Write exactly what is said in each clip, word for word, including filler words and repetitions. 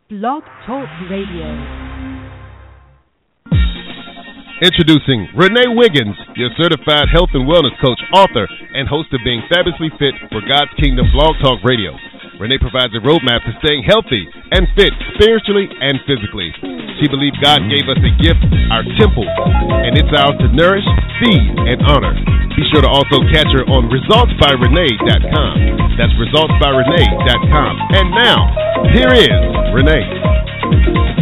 Blog Talk Radio. Introducing Renee Wiggins, your certified health and wellness coach, author, and host of Being Fabulously Fit for God's Kingdom Blog Talk Radio. Renee provides a roadmap to staying healthy and fit spiritually and physically. She believes God gave us a gift, our temple, and it's ours to nourish, feed, and honor. Be sure to also catch her on results by renee dot com. That's results by renee dot com. And now, here is Renee.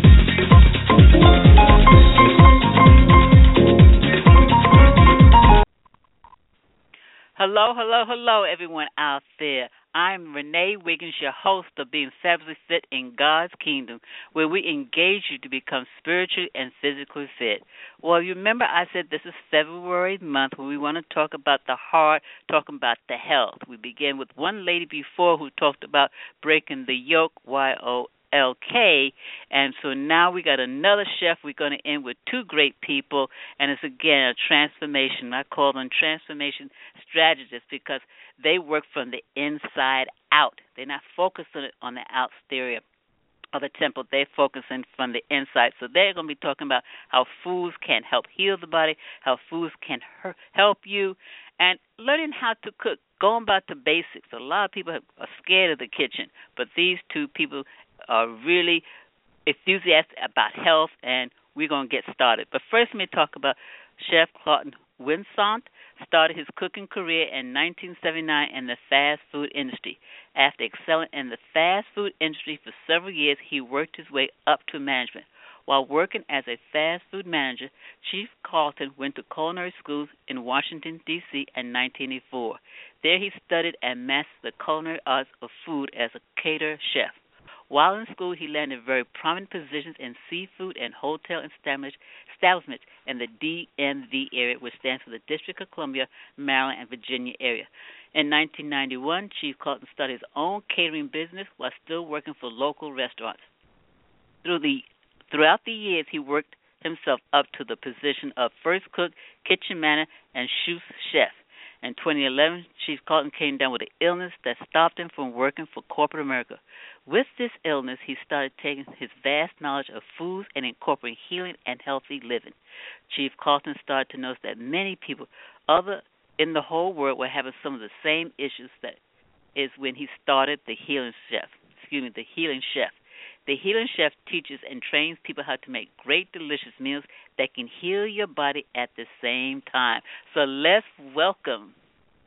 Hello, hello, hello, everyone out there. I'm Renee Wiggins, your host of Being Fabulously Fit in God's Kingdom, where we engage you to become spiritually and physically fit. Well, you remember I said this is February month where we want to talk about the heart, talking about the health. We began with one lady before who talked about breaking the yoke, Y O L K, and so now we got another chef. We're going to end with two great people, and it's again a transformation. I call them transformation strategists because they work from the inside out. They're not focused on it on the exterior of the temple. They're focusing from the inside. So they're going to be talking about how foods can help heal the body, how foods can help you, and learning how to cook, going back to basics. A lot of people are scared of the kitchen, but these two people are really enthusiastic about health, and we're going to get started. But first, let me talk about Chef Claude Winsant. Started his cooking career in nineteen seventy-nine in the fast food industry. After excelling in the fast food industry for several years, he worked his way up to management. While working as a fast food manager, Chef Carlton went to culinary schools in Washington, D C in nineteen eighty-four. There he studied and mastered the culinary arts of food as a caterer chef. While in school, he landed very prominent positions in seafood and hotel establishments in the D M V area, which stands for the District of Columbia, Maryland, and Virginia area. In nineteen ninety-one, Chef Carlton started his own catering business while still working for local restaurants. Through the, throughout the years, he worked himself up to the position of first cook, kitchen manager, and sous chef. In twenty eleven, Chef Carlton came down with an illness that stopped him from working for corporate America. With this illness, he started taking his vast knowledge of foods and incorporating healing and healthy living. Chef Carlton started to notice that many people other in the whole world were having some of the same issues that is when he started the Healing Chef. Excuse me, the Healing Chef. The Healing Chef teaches and trains people how to make great, delicious meals that can heal your body at the same time. So let's welcome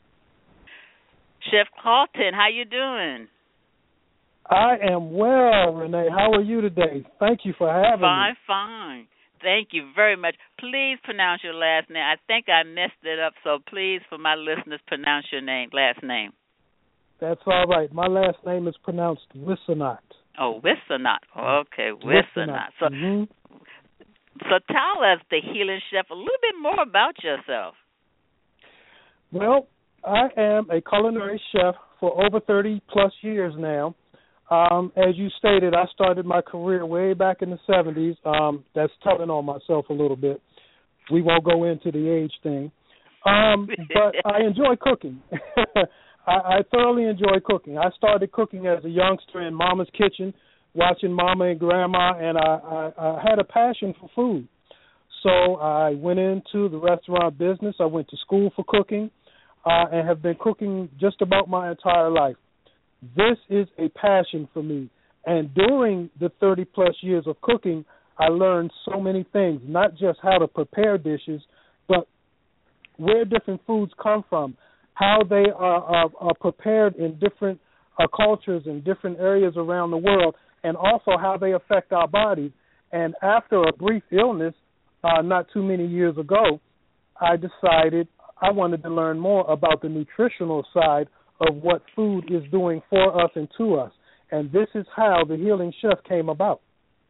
Chef Carlton. How you doing? I am well, Renee. How are you today? Thank you for having fine, me. Fine, fine. Thank you very much. Please pronounce your last name. I think I messed it up, so please, for my listeners, pronounce your name, last name. That's all right. My last name is pronounced Wissanot. Oh, Wissanot. Okay, Wissanot. So, mm-hmm. so tell us, the Healing Chef, a little bit more about yourself. Well, I am a culinary chef for over thirty plus years now. Um, as you stated, I started my career way back in the seventies. Um, that's telling on myself a little bit. We won't go into the age thing. Um, but I enjoy cooking. I, I thoroughly enjoy cooking. I started cooking as a youngster in Mama's kitchen, watching Mama and Grandma, and I, I, I had a passion for food. So I went into the restaurant business. I went to school for cooking uh, and have been cooking just about my entire life. This is a passion for me. And during the thirty plus years of cooking, I learned so many things, not just how to prepare dishes, but where different foods come from, how they are, are, are prepared in different uh, cultures in different areas around the world, and also how they affect our bodies. And after a brief illness, uh, not too many years ago, I decided I wanted to learn more about the nutritional side of what food is doing for us and to us. And this is how the Healing Chef came about.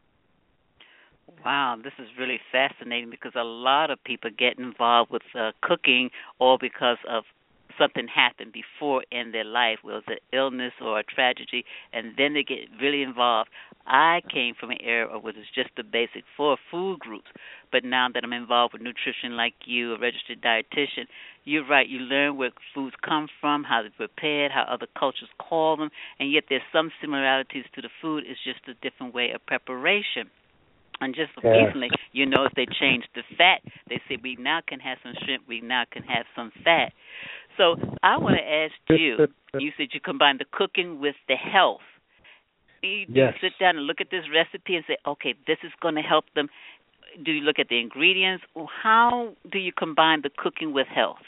Wow, this is really fascinating because a lot of people get involved with uh, cooking all because of something happened before in their life, whether it was an illness or a tragedy, and then they get really involved. I came from an era where it was just the basic four food groups, but now that I'm involved with nutrition like you, a registered dietitian, you're right, you learn where foods come from, how they're prepared, how other cultures call them, and yet there's some similarities to the food. It's just a different way of preparation. And just yeah. recently, you notice they changed the fat. They said we now can have some shrimp, we now can have some fat. So I want to ask you, you said you combine the cooking with the health. You do yes. sit down and look at this recipe and say, okay, this is going to help them. Do you look at the ingredients? How do you combine the cooking with health?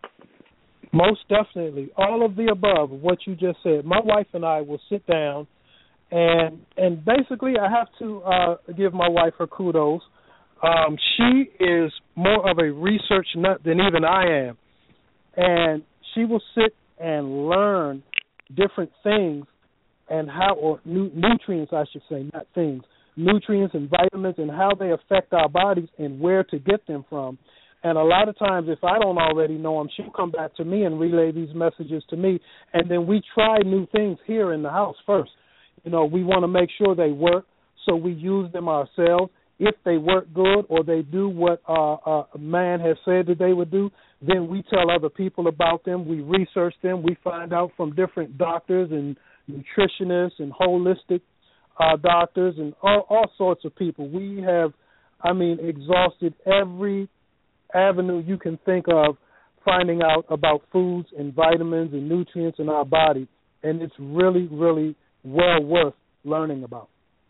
Most definitely. All of the above, what you just said. My wife and I will sit down, and and basically I have to uh, give my wife her kudos. Um, she is more of a research nut than even I am. And she will sit and learn different things and how, or nu- nutrients, I should say, not things, nutrients and vitamins and how they affect our bodies and where to get them from. And a lot of times, if I don't already know them, she'll come back to me and relay these messages to me, and then we try new things here in the house first. You know, we want to make sure they work, so we use them ourselves. If they work good or they do what uh, uh, a man has said that they would do, then we tell other people about them. We research them. We find out from different doctors and nutritionists and holistic uh, doctors and all, all sorts of people. We have, I mean, exhausted every avenue you can think of finding out about foods and vitamins and nutrients in our body, and it's really, really well worth learning about.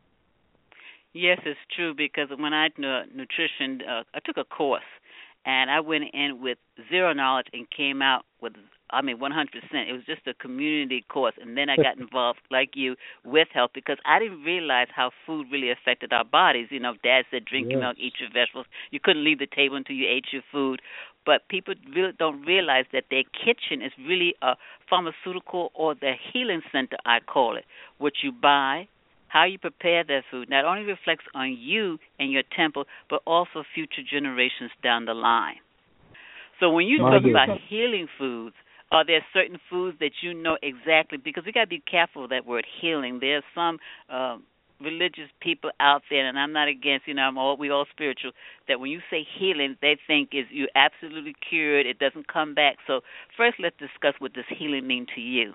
Yes, it's true, because when I knew nutrition, uh, I took a course, and I went in with zero knowledge and came out with, I mean, one hundred percent. It was just a community course, and then I got involved, like you, with health, because I didn't realize how food really affected our bodies. You know, Dad said drink yes. your milk, eat your vegetables. You couldn't leave the table until you ate your food. But people really don't realize that their kitchen is really a pharmaceutical or the healing center, I call it. What you buy, how you prepare that food not only reflects on you and your temple, but also future generations down the line. So when you talk about healing foods, are there certain foods that you know exactly? Because we got to be careful of that word healing. There's some uh, religious people out there, and I'm not against, you know, I'm all, we all spiritual, that when you say healing, they think is you're absolutely cured, it doesn't come back. So first let's discuss what does healing mean to you.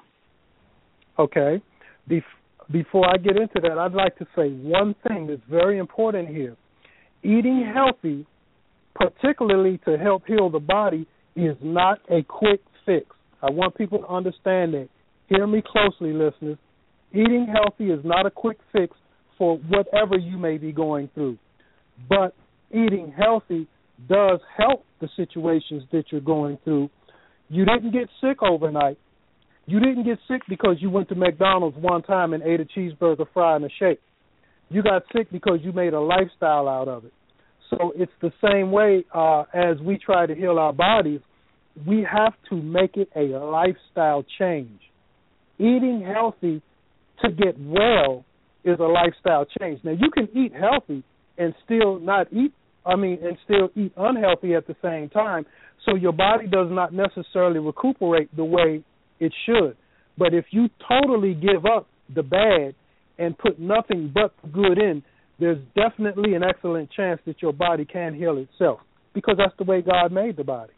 Okay. Bef- Before I get into that, I'd like to say one thing that's very important here. Eating healthy, particularly to help heal the body, is not a quick fix. I want people to understand that. Hear me closely, listeners. Eating healthy is not a quick fix for whatever you may be going through. But eating healthy does help the situations that you're going through. You didn't get sick overnight. You didn't get sick because you went to McDonald's one time and ate a cheeseburger, fry, and a shake. You got sick because you made a lifestyle out of it. So it's the same way uh, as we try to heal our bodies. We have to make it a lifestyle change. Eating healthy to get well is a lifestyle change. Now, you can eat healthy and still not eat, I mean, and still eat unhealthy at the same time, so your body does not necessarily recuperate the way it should. But if you totally give up the bad and put nothing but good in, there's definitely an excellent chance that your body can heal itself, because that's the way God made the body.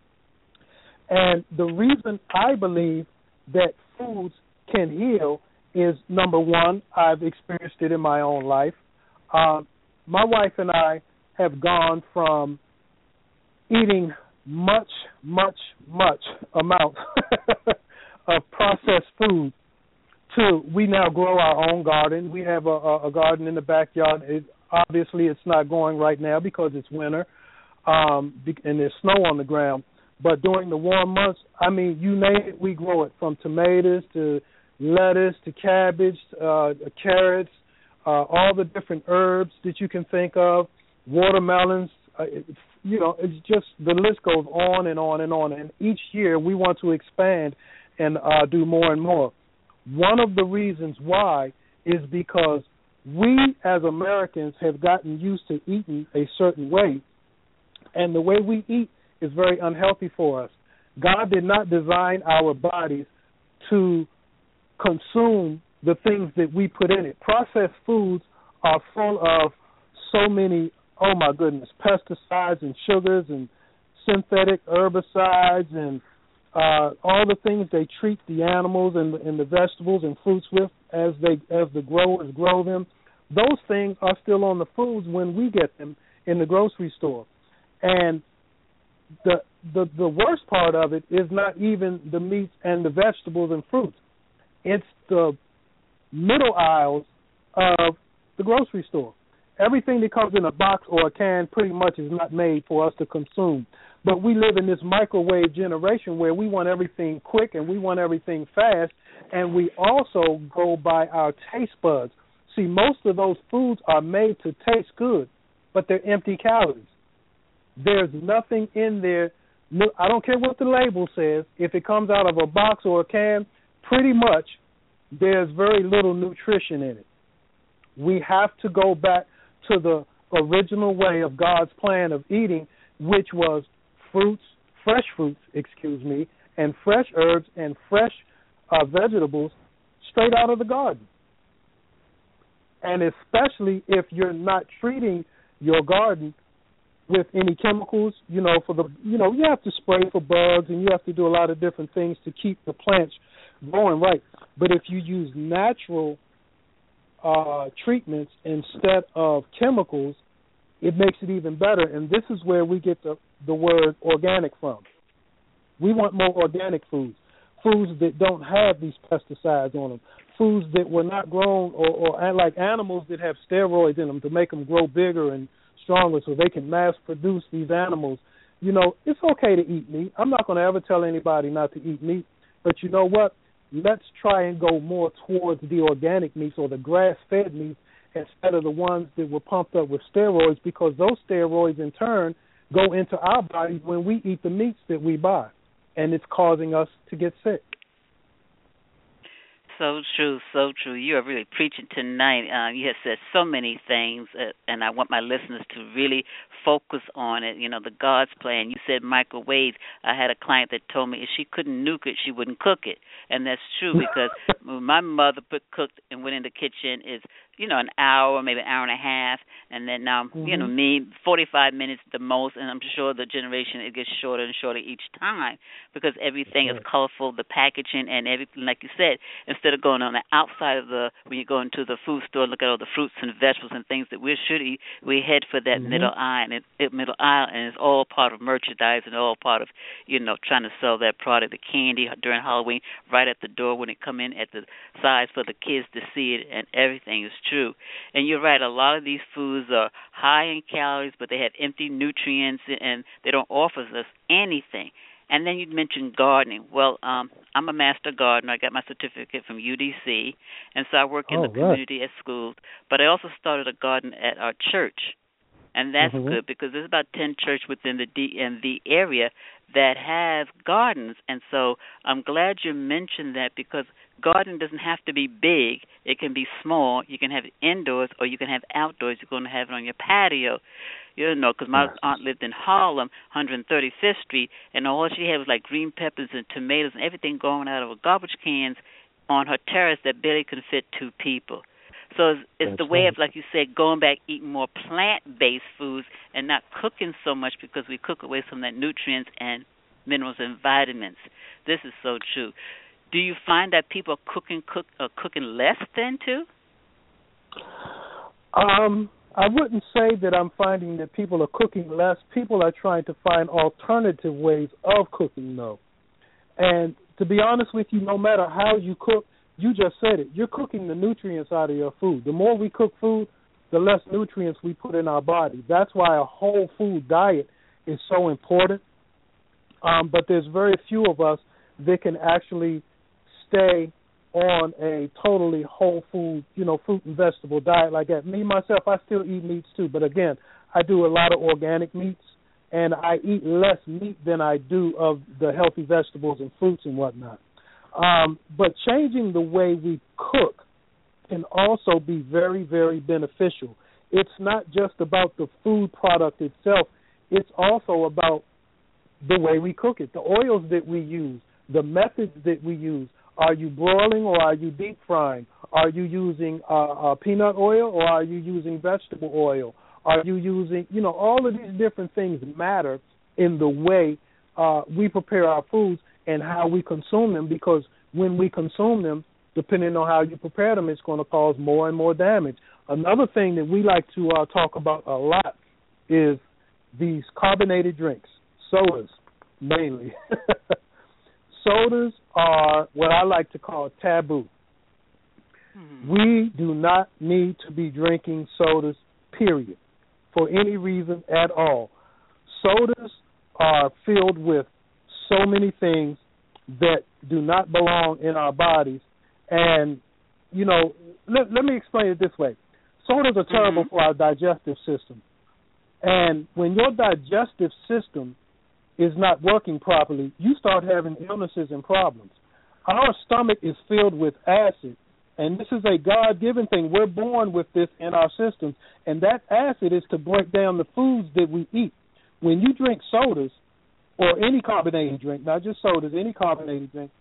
And the reason I believe that foods can heal is, number one, I've experienced it in my own life. Uh, my wife and I have gone from eating much, much, much amount of processed food to we now grow our own garden. We have a, a garden in the backyard. It, obviously, it's not going right now because it's winter um, and there's snow on the ground. But during the warm months, I mean, you name it, we grow it, from tomatoes to lettuce to cabbage, uh, carrots, uh, all the different herbs that you can think of, watermelons. Uh, it, you know, it's just the list goes on and on and on. And each year we want to expand and uh, do more and more. One of the reasons why is because we as Americans have gotten used to eating a certain way, and the way we eat is very unhealthy for us. God did not design our bodies to consume the things that we put in it. Processed foods are full of so many, oh my goodness, pesticides and sugars and synthetic herbicides and uh, all the things they treat the animals and, and the vegetables and fruits with as they as the growers grow them. Those things are still on the foods when we get them in the grocery store. And the the the worst part of it is not even the meats and the vegetables and fruits. It's the middle aisles of the grocery store. Everything that comes in a box or a can pretty much is not made for us to consume. But we live in this microwave generation where we want everything quick and we want everything fast, and we also go by our taste buds. See, most of those foods are made to taste good, but they're empty calories. There's nothing in there. I don't care what the label says. If it comes out of a box or a can, pretty much there's very little nutrition in it. We have to go back to the original way of God's plan of eating, which was fruits, fresh fruits, excuse me, and fresh herbs and fresh uh, vegetables straight out of the garden. And especially if you're not treating your garden with any chemicals, you know, for the, you know, you have to spray for bugs and you have to do a lot of different things to keep the plants growing right. But if you use natural uh, treatments instead of chemicals, it makes it even better. And this is where we get the, the word organic from. We want more organic foods, foods that don't have these pesticides on them, foods that were not grown or, or like animals that have steroids in them to make them grow bigger and stronger so they can mass produce these animals. You know, it's okay to eat meat. I'm not going to ever tell anybody not to eat meat. But you know what? Let's try and go more towards the organic meats or the grass-fed meats instead of the ones that were pumped up with steroids, because those steroids in turn go into our bodies when we eat the meats that we buy, and it's causing us to get sick. So true, so true. You are really preaching tonight. Uh, you have said so many things, uh, and I want my listeners to really focus on it. You know, the God's plan. You said microwave. I had a client that told me if she couldn't nuke it, she wouldn't cook it, and that's true because when my mother put cooked and went in the kitchen, is you know an hour, maybe an hour and a half, and then now mm-hmm. you know me forty-five minutes the most, and I'm sure the generation it gets shorter and shorter each time because everything right. is colorful, the packaging and everything. Like you said, instead of going on the outside of the, when you go into the food store, look at all the fruits and vegetables and things that we should eat, we head for that mm-hmm. middle aisle, and it, middle aisle, and it's all part of merchandise and all part of, you know, trying to sell that product, the candy during Halloween, right at the door when it come in at the size for the kids to see it, and everything is true. And you're right, a lot of these foods are high in calories, but they have empty nutrients, and they don't offer us anything. And then you mentioned gardening. Well, um, I'm a master gardener. I got my certificate from U D C, and so I work in oh, the right. community at schools. But I also started a garden at our church, and that's mm-hmm. good because there's about ten churches within the D- in the area that have gardens. And so I'm glad you mentioned that because gardening doesn't have to be big. It can be small. You can have it indoors or you can have outdoors. You're going to have it on your patio. You know, because my aunt lived in Harlem, one hundred thirty-fifth Street, and all she had was like green peppers and tomatoes and everything going out of garbage cans on her terrace that barely could fit two people. So it's, it's the way right. of, like you said, going back, eating more plant-based foods and not cooking so much because we cook away some of that nutrients and minerals and vitamins. This is so true. Do you find that people are cooking, cook, uh, cooking less then, too? Um... I wouldn't say that I'm finding that people are cooking less. People are trying to find alternative ways of cooking, though. And to be honest with you, no matter how you cook, you just said it, you're cooking the nutrients out of your food. The more we cook food, the less nutrients we put in our body. That's why a whole food diet is so important. Um, but there's very few of us that can actually stay on a totally whole food, you know, fruit and vegetable diet like that. Me, myself, I still eat meats too, but again, I do a lot of organic meats, and I eat less meat than I do of the healthy vegetables and fruits and whatnot. Um, but changing the way we cook can also be very, very beneficial. It's not just about the food product itself. It's also about the way we cook it, the oils that we use, the methods that we use. Are you broiling or are you deep frying? Are you using uh, uh, peanut oil or are you using vegetable oil? Are you using, you know, all of these different things matter in the way uh, we prepare our foods and how we consume them, because when we consume them, depending on how you prepare them, it's going to cause more and more damage. Another thing that we like to uh, talk about a lot is these carbonated drinks, sodas mainly. Sodas are what I like to call taboo. Mm-hmm. We do not need to be drinking sodas, period, for any reason at all. Sodas are filled with so many things that do not belong in our bodies. And, you know, let, let me explain it this way. Sodas are terrible mm-hmm. for our digestive system. And when your digestive system is not working properly, you start having illnesses and problems. Our stomach is filled with acid, and this is a God-given thing. We're born with this in our systems, and that acid is to break down the foods that we eat. When you drink sodas or any carbonated drink, not just sodas, any carbonated drink,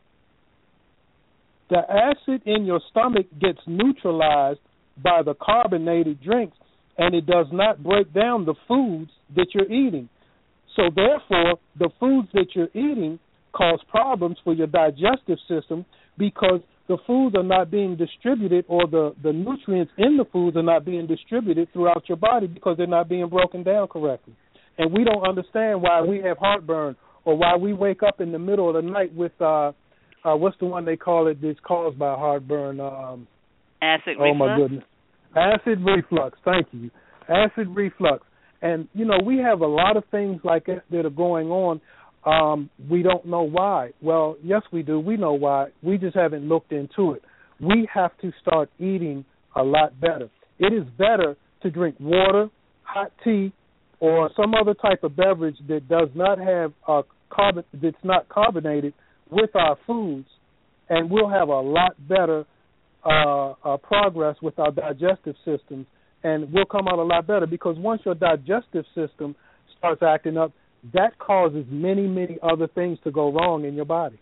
the acid in your stomach gets neutralized by the carbonated drinks, and it does not break down the foods that you're eating. So therefore, the foods that you're eating cause problems for your digestive system because the foods are not being distributed, or the, the nutrients in the foods are not being distributed throughout your body because they're not being broken down correctly. And we don't understand why we have heartburn, or why we wake up in the middle of the night with, uh, uh, what's the one they call it that's caused by heartburn? Um, Acid reflux? Oh, my goodness. Acid reflux, thank you. Acid reflux. And, you know, we have a lot of things like that that are going on. Um, we don't know why. Well, yes, we do. We know why. We just haven't looked into it. We have to start eating a lot better. It is better to drink water, hot tea, or some other type of beverage that does not have uh, carbon, that's not carbonated with our foods, and we'll have a lot better uh, uh, progress with our digestive systems. And we'll come out a lot better, because once your digestive system starts acting up, that causes many, many other things to go wrong in your body.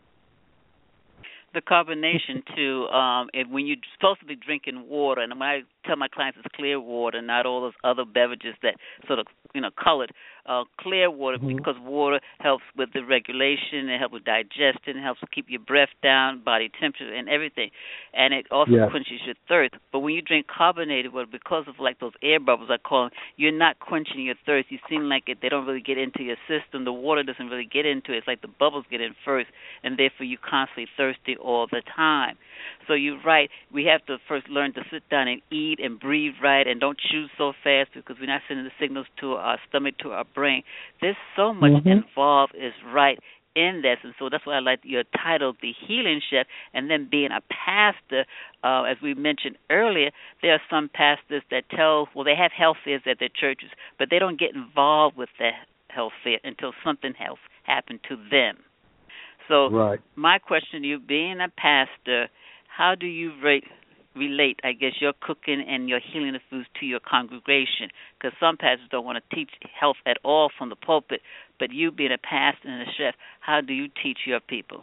The carbonation, too, um, and when you're supposed to be drinking water, and when I tell my clients it's clear water, not all those other beverages that sort of, you know, colored, uh, clear water, mm-hmm. because water helps with the regulation, it helps with digestion, it helps keep your breath down, body temperature, and everything. And it also yeah. quenches your thirst. But when you drink carbonated water, because of like those air bubbles I call them, you're not quenching your thirst. You seem like it, they don't really get into your system. The water doesn't really get into it. It's like the bubbles get in first, and therefore you're constantly thirsty all the time. So you're right. We have to first learn to sit down and eat and breathe right, and don't chew so fast, because we're not sending the signals to our stomach, to our brain. There's so much mm-hmm. involved is right in this, and so that's why I like your title, The Healing Chef. And then being a pastor, uh, as we mentioned earlier, there are some pastors that tell, well, they have health fairs at their churches, but they don't get involved with the health fair until something else happened to them. So right. my question to you, being a pastor, how do you rate, relate, I guess, your cooking and your healing of foods to your congregation? Because some pastors don't want to teach health at all from the pulpit, but you being a pastor and a chef, how do you teach your people?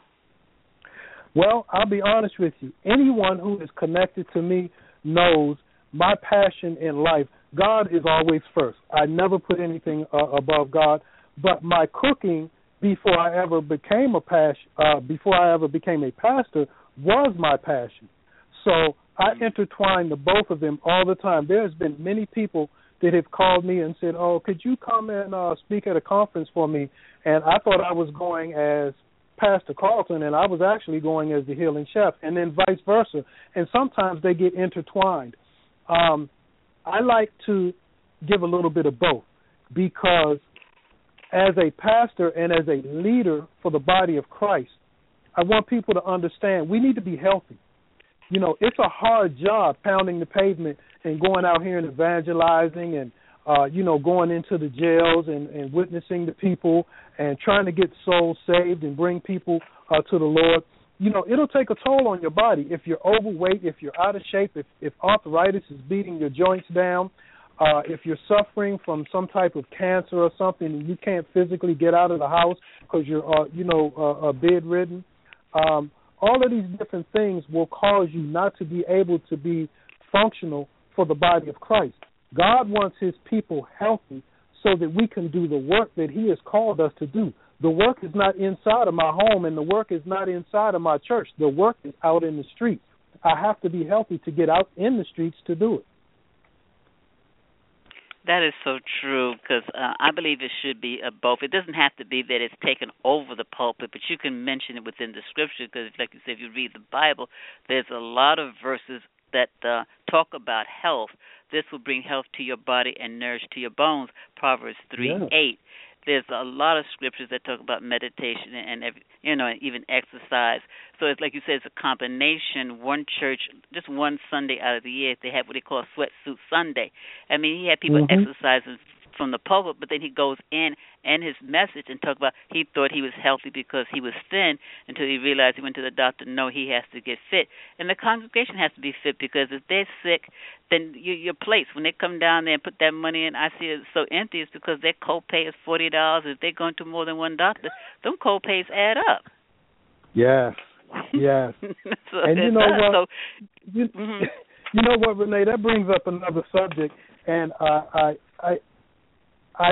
Well, I'll be honest with you. Anyone who is connected to me knows my passion in life. God is always first. I never put anything uh, above God, but my cooking, before I ever became a pas- uh, before I ever became a pastor, was my passion. So I intertwine the both of them all the time. There's been many people that have called me and said, oh, could you come and uh, speak at a conference for me? And I thought I was going as Pastor Carlton, and I was actually going as the healing chef, and then vice versa. And sometimes they get intertwined. Um, I like to give a little bit of both, because as a pastor and as a leader for the body of Christ, I want people to understand we need to be healthy. You know, it's a hard job pounding the pavement and going out here and evangelizing and, uh, you know, going into the jails and, and witnessing to people and trying to get souls saved and bring people uh, to the Lord. You know, it'll take a toll on your body if you're overweight, if you're out of shape, if, if arthritis is beating your joints down. Uh, if you're suffering from some type of cancer or something and you can't physically get out of the house because you're, uh, you know, uh, uh, bedridden, um, all of these different things will cause you not to be able to be functional for the body of Christ. God wants his people healthy so that we can do the work that he has called us to do. The work is not inside of my home, and the work is not inside of my church. The work is out in the streets. I have to be healthy to get out in the streets to do it. That is so true, because uh, I believe it should be a both. It doesn't have to be that it's taken over the pulpit, but you can mention it within the scripture, because like you said, if you read the Bible, there's a lot of verses that uh, talk about health. This will bring health to your body and nourish to your bones, Proverbs three eight. There's a lot of scriptures that talk about meditation and, every, you know, and even exercise. So it's like you said, it's a combination. One church, just one Sunday out of the year, they have what they call Sweatsuit Sunday. I mean, he had people mm-hmm. exercising from the pulpit, but then he goes in and his message and talk about he thought he was healthy because he was thin until he realized he went to the doctor. No, he has to get fit, and the congregation has to be fit, because if they're sick, then you, your place when they come down there and put that money in, I see it so empty. It's because their copay is forty dollars. If they're going to more than one doctor, them copays add up. Yes, yes. so and you know what? So, you, mm-hmm. you know what, Renee? That brings up another subject, and uh, I, I, I,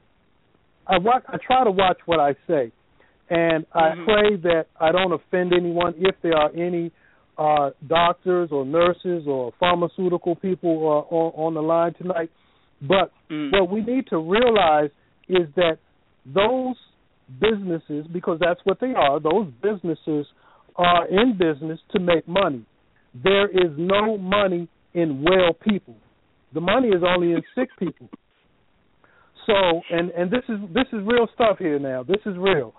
I watch. I try to watch what I say, and I mm-hmm. pray that I don't offend anyone. If there are any uh, doctors or nurses or pharmaceutical people uh, on, on the line tonight, but mm-hmm. what we need to realize is that those businesses, because that's what they are, those businesses are in business to make money. There is no money in well people. The money is only in sick people. So, and, and this is this is real stuff here now. This is real.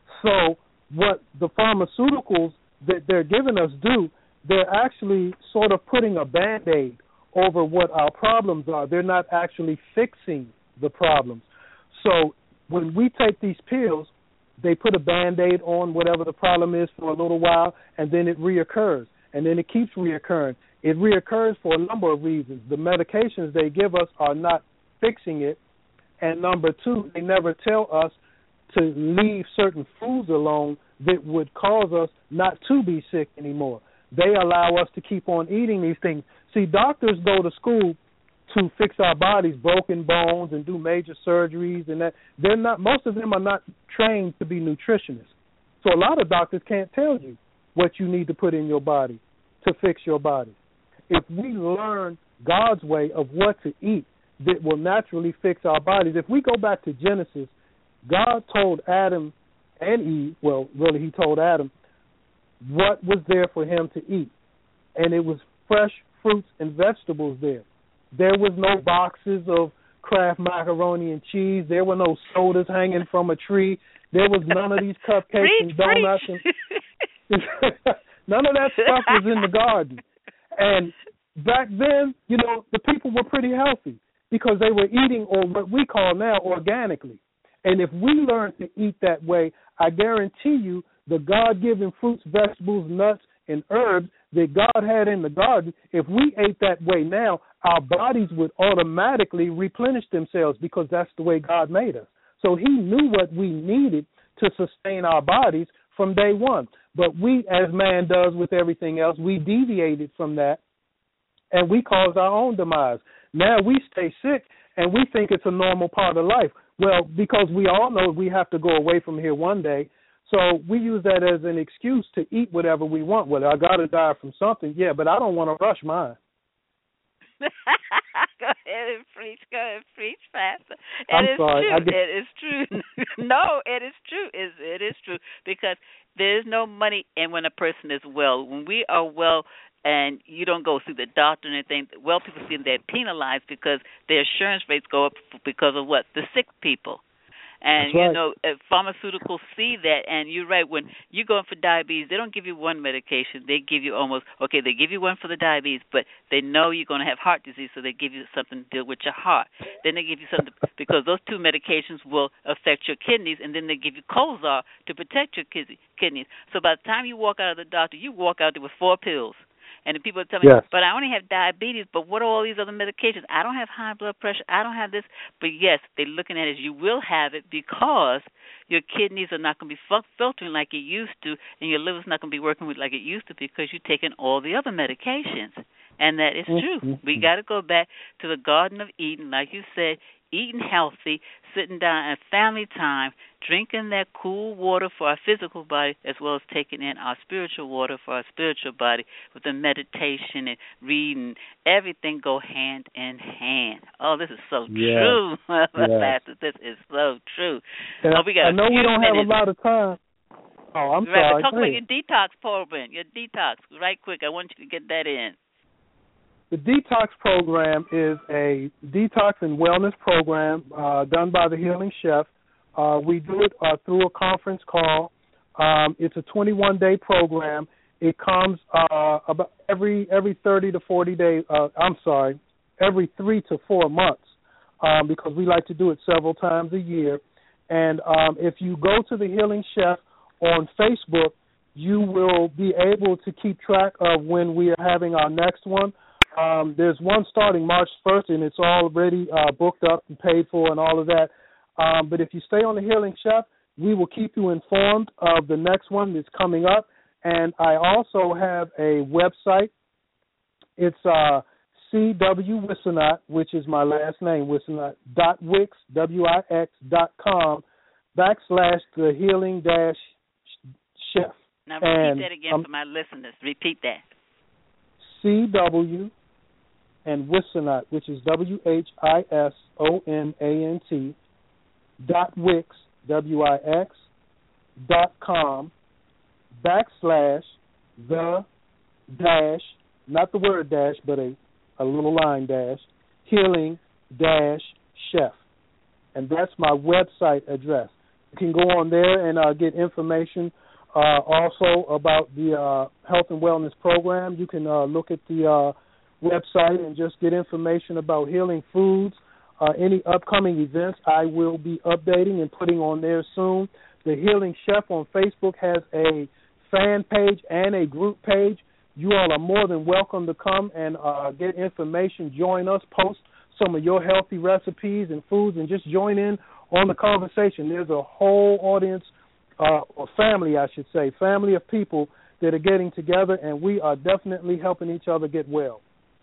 So what the pharmaceuticals that they're giving us do, they're actually sort of putting a Band-Aid over what our problems are. They're not actually fixing the problems. So when we take these pills, they put a Band-Aid on whatever the problem is for a little while, and then it reoccurs, and then it keeps reoccurring. It reoccurs for a number of reasons. The medications they give us are not fixing it, and number two, they never tell us to leave certain foods alone that would cause us not to be sick anymore. They allow us to keep on eating these things. See, doctors go to school to fix our bodies, broken bones, and do major surgeries, and that they're not. Most of them are not trained to be nutritionists. So a lot of doctors can't tell you what you need to put in your body to fix your body. If we learn God's way of what to eat, that will naturally fix our bodies. If we go back to Genesis, God told Adam and Eve, well, really he told Adam, what was there for him to eat. And it was fresh fruits and vegetables there. There was no boxes of Kraft macaroni and cheese. There were no sodas hanging from a tree. There was none of these cupcakes preach, and donuts. And none of that stuff was in the garden. And back then, you know, the people were pretty healthy because they were eating, or what we call now, organically. And if we learn to eat that way, I guarantee you the God-given fruits, vegetables, nuts, and herbs that God had in the garden, if we ate that way now, our bodies would automatically replenish themselves because that's the way God made us. So he knew what we needed to sustain our bodies from day one. But we, as man does with everything else, we deviated from that, and we caused our own demise. Now we stay sick, and we think it's a normal part of life. Well, because we all know we have to go away from here one day, so we use that as an excuse to eat whatever we want. Well, I got to die from something, yeah, but I don't want to rush mine. Go ahead and preach. Go ahead and preach, Pastor. It I'm is sorry. true. I get... It is true. No, it is true. It, it is true because there is no money in when a person is well. When we are well and you don't go through the doctor and anything, well, people see they're penalized because their insurance rates go up because of what? The sick people. And, right. you know, pharmaceuticals see that, and you're right, when you go in for diabetes, they don't give you one medication. They give you almost, okay, they give you one for the diabetes, but they know you're going to have heart disease, so they give you something to deal with your heart. Then they give you something, because those two medications will affect your kidneys, and then they give you Cozar to protect your kidneys. So by the time you walk out of the doctor, you walk out there with four pills. And the people tell me, Yes. but I only have diabetes, but what are all these other medications? I don't have high blood pressure. I don't have this. But, yes, they're looking at it as you will have it because your kidneys are not going to be fu- filtering like it used to, and your liver's not going to be working with like it used to because you're taking all the other medications. And that is true. Mm-hmm. We got to go back to the Garden of Eden, like you said, eating healthy, sitting down at family time, drinking that cool water for our physical body as well as taking in our spiritual water for our spiritual body with the meditation and reading. Everything go hand in hand. Oh, this is so yes. true, yes. Pastor. This is so true. And oh, we got I know a few we don't minutes. have a lot of time. Oh, I'm right, sorry. but talk about your detox program, your detox, right quick. I want you to get that in. The detox program is a detox and wellness program uh, done by the Healing Chef. Uh, we do it uh, through a conference call. Um, it's a twenty-one day program. It comes uh, about every every thirty to forty days. Uh, I'm sorry, every three to four months, um, because we like to do it several times a year. And um, if you go to the Healing Chef on Facebook, you will be able to keep track of when we are having our next one. Um, there's one starting March first, and it's already uh, booked up and paid for and all of that. Um, but if you stay on the Healing Chef, we will keep you informed of the next one that's coming up. And I also have a website. It's uh, C W Wissenot, which is my last name, Wissenot, dot Wix, W I X dot com, backslash the Healing dash Chef. Now repeat and, that again um, for my listeners. Repeat that. C W and Wissenot, which is W H I S O N A N T, dot Wix, W I X, dot com, backslash the dash, not the word dash, but a, a little line dash, healing dash chef. And that's my website address. You can go on there and uh, get information uh, also about the uh, health and wellness program. You can uh, look at the uh, website and just get information about healing foods, uh, any upcoming events I will be updating and putting on there soon. The Healing Chef on Facebook has a fan page and a group page. You all are more than welcome to come and uh, get information, join us, post some of your healthy recipes and foods, and just join in on the conversation. There's a whole audience, uh, or family, I should say, family of people that are getting together, and we are definitely helping each other get well.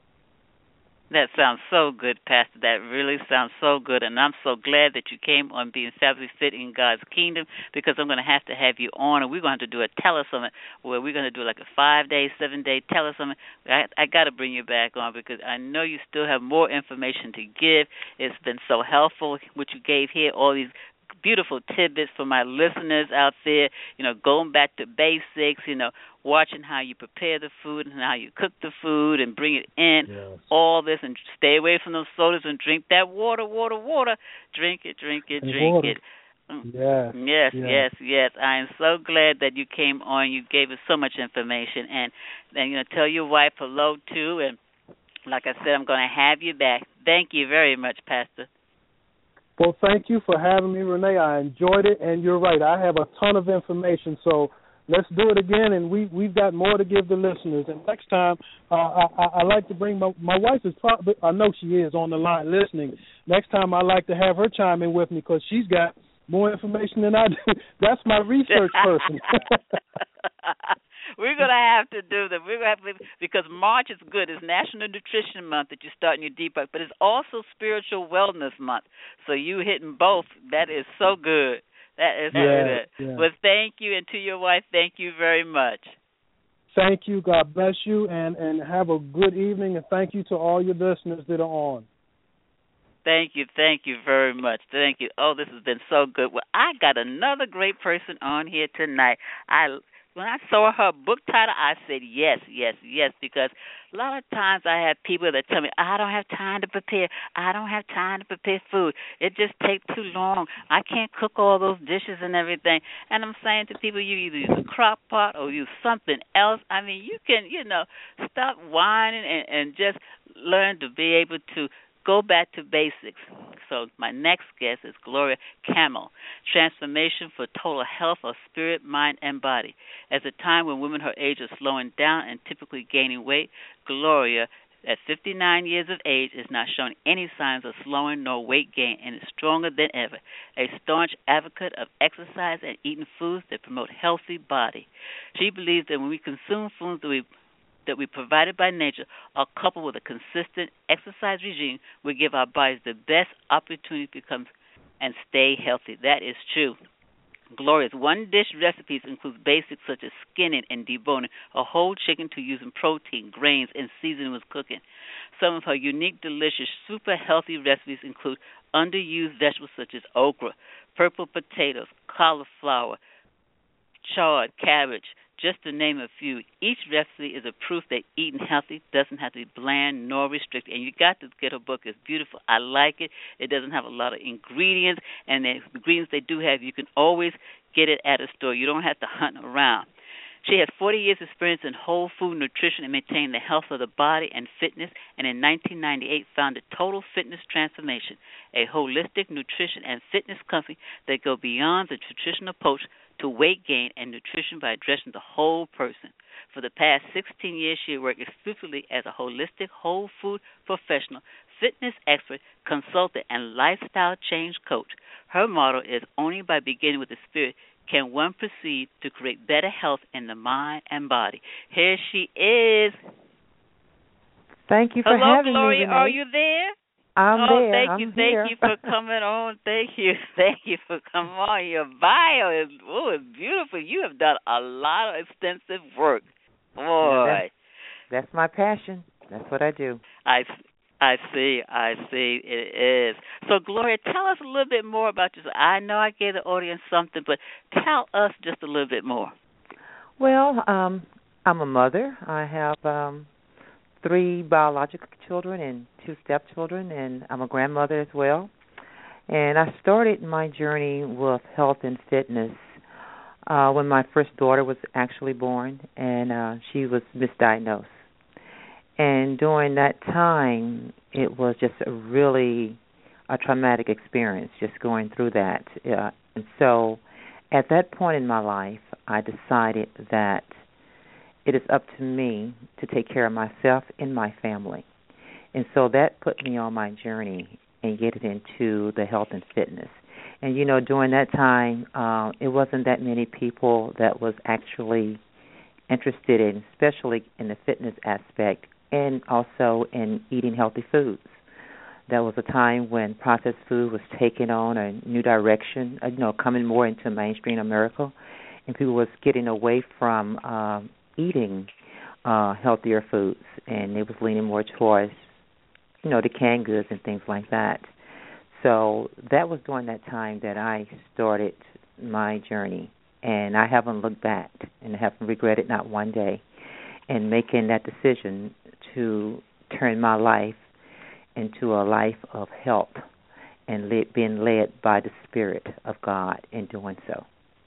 That sounds so good, Pastor. That really sounds so good, and I'm so glad that you came on Being Fabulously Fit in God's Kingdom, because I'm going to have to have you on, and we're going to have to do a telesummit where we're going to do like a five-day, seven-day telesummit. I, I got to bring you back on because I know you still have more information to give. It's been so helpful what you gave here, all these beautiful tidbits for my listeners out there, you know, going back to basics, you know, watching how you prepare the food and how you cook the food and bring it in, yes. all this, and stay away from those sodas and drink that water, water, water. Drink it, drink it, and drink water. it. Yes. Yes, yes, yes, yes. I am so glad that you came on. You gave us so much information. And then, you know, tell your wife hello, too. And like I said, I'm going to have you back. Thank you very much, Pastor. Well, thank you for having me, Renee. I enjoyed it, and you're right. I have a ton of information, so let's do it again, and we, we've got more to give the listeners. And next time, uh, I, I, I like to bring my, my wife is probably, I know she is on the line listening. Next time I like to have her chime in with me because she's got more information than I do. That's my research person. We're going to have to do that. We're going to have to, because March is good. It's National Nutrition Month that you're starting your debug, but it's also Spiritual Wellness Month. So you hitting both. That is so good. That is yeah, good. Yeah. Well, thank you, and to your wife, thank you very much. Thank you. God bless you, and, and have a good evening, and thank you to all your listeners that are on. Thank you, thank you very much. Thank you. Oh, this has been so good. Well, I got another great person on here tonight. I When I saw her book title, I said yes, yes, yes, because a lot of times I have people that tell me, I don't have time to prepare. I don't have time to prepare food. It just takes too long. I can't cook all those dishes and everything. And I'm saying to people, you either use a crock pot or use something else. I mean, you can, you know, stop whining and, and just learn to be able to go back to basics. So my next guest is Gloria Camel, Transformation for Total Health of Spirit, Mind, and Body. At a time when women her age are slowing down and typically gaining weight, Gloria, at fifty-nine years of age, is not showing any signs of slowing nor weight gain and is stronger than ever. A staunch advocate of exercise and eating foods that promote healthy body. She believes that when we consume foods that we that we provided by nature are coupled with a consistent exercise regime, we give our bodies the best opportunity to become and stay healthy. That is true. Gloria's one-dish recipes include basics such as skinning and deboning a whole chicken to using protein, grains, and seasoning with cooking. Some of her unique, delicious, super healthy recipes include underused vegetables such as okra, purple potatoes, cauliflower, chard, cabbage, just to name a few. Each recipe is a proof that eating healthy doesn't have to be bland nor restricted. And you got to get her book. It's beautiful. I like it. It doesn't have a lot of ingredients, and the ingredients they do have, you can always get it at a store. You don't have to hunt around. She has forty years' experience in whole food nutrition and maintaining the health of the body and fitness, and in nineteen ninety-eight founded Total Fitness Transformation, a holistic nutrition and fitness company that go beyond the traditional approach to weight gain and nutrition by addressing the whole person. For the past sixteen years, she worked exclusively as a holistic whole food professional, fitness expert, consultant, and lifestyle change coach. Her motto is, only by beginning with the spirit can one proceed to create better health in the mind and body. Here she is. Thank you for Hello, having Gloria, me, Renee. Are you there? I'm oh, there. thank I'm you, here. thank you for coming on. Thank you, thank you for coming on. Your bio is oh, it's beautiful. You have done a lot of extensive work, boy. Yeah, that's, that's my passion. That's what I do. I, I see, I see. It is. So, Gloria, tell us a little bit more about yourself. I know I gave the audience something, but tell us just a little bit more. Well, um, I'm a mother. I have um, three biological children and two stepchildren, and I'm a grandmother as well. And I started my journey with health and fitness uh, when my first daughter was actually born, and uh, she was misdiagnosed. And during that time, it was just a really a traumatic experience, just going through that. Uh, and so at that point in my life, I decided that it is up to me to take care of myself and my family. And so that put me on my journey and getting into the health and fitness. And, you know, during that time, uh, it wasn't that many people that was actually interested in, especially in the fitness aspect, and also in eating healthy foods. That was a time when processed food was taking on a new direction, you know, coming more into mainstream America, and people was getting away from uh, eating uh, healthier foods, and they was leaning more towards, you know, the canned goods and things like that. So that was during that time that I started my journey, and I haven't looked back and haven't regretted not one day in making that decision to turn my life into a life of health and le- being led by the Spirit of God in doing so.